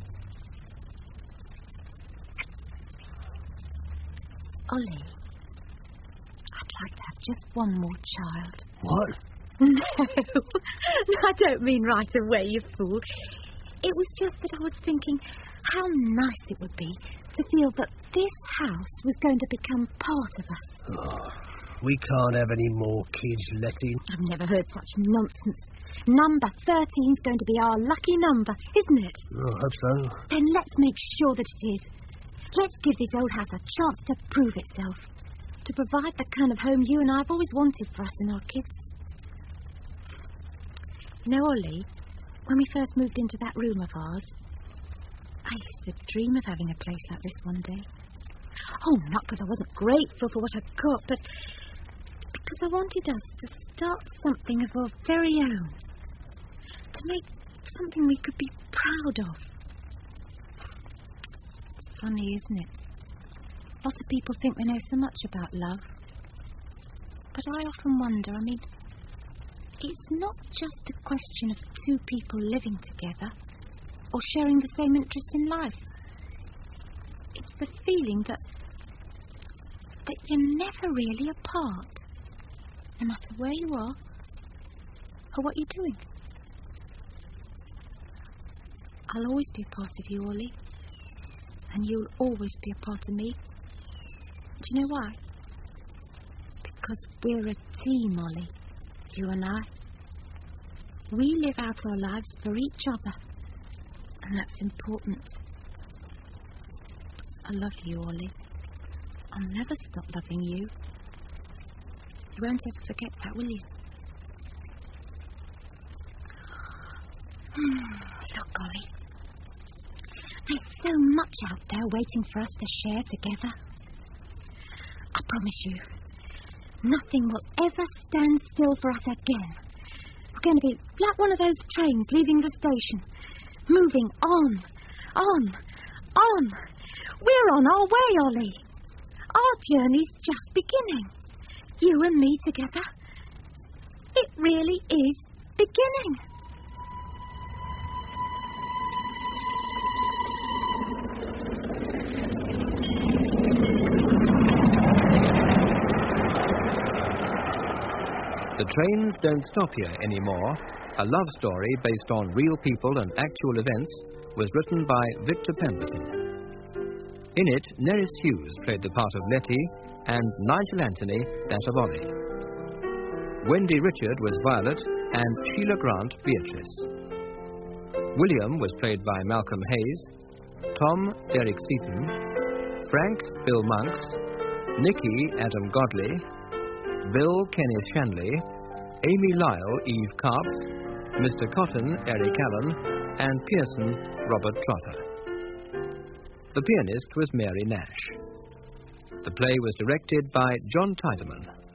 Ollie, I'd like to have just one more child. What? No, I don't mean right away, you fool. It was just that I was thinking how nice it would be to feel that this house was going to become part of us. Oh, we can't have any more kids, Letty. I've never heard such nonsense. Number 13's going to be our lucky number, isn't it? Oh, I hope so. Then let's make sure that it is. Let's give this old house a chance to prove itself. To provide the kind of home you and I have always wanted for us and our kids. You know, Ollie, when we first moved into that room of ours, I used to dream of having a place like this one day. Oh, not because I wasn't grateful for what I got, but because I wanted us to start something of our very own. To make something we could be proud of. It's funny, isn't it? Lots of people think they know so much about love. But I often wonder, it's not just a question of two people living together or sharing the same interests in life. It's the feeling that you're never really apart, no matter where you are or what you're doing. I'll always be a part of you, Ollie, and you'll always be a part of me. Do you know why? Because we're a team, Ollie, you and I. We live out our lives for each other, and that's important. I love you, Ollie. I'll never stop loving you. You won't ever forget that, will you? Look, Ollie. There's so much out there waiting for us to share together. I promise you, nothing will ever stand still for us again. We're going to be like one of those trains leaving the station, moving on. We're on our way, Ollie. Our journey's just beginning. You and me together. It really is beginning. The Trains Don't Stop Here Anymore, a love story based on real people and actual events, was written by Victor Pemberton. In it, Nerys Hughes played the part of Letty and Nigel Anthony that of Ollie. Wendy Richard was Violet and Sheila Grant Beatrice. William was played by Malcolm Hayes, Tom Derek Seaton, Frank Bill Monks, Nicky Adam Godley, Bill Kenneth Shanley, Amy Lyle Eve Karp, Mr. Cotton Eric Allen, and Pearson Robert Trotter. The pianist was Mary Nash. The play was directed by John Tiedemann.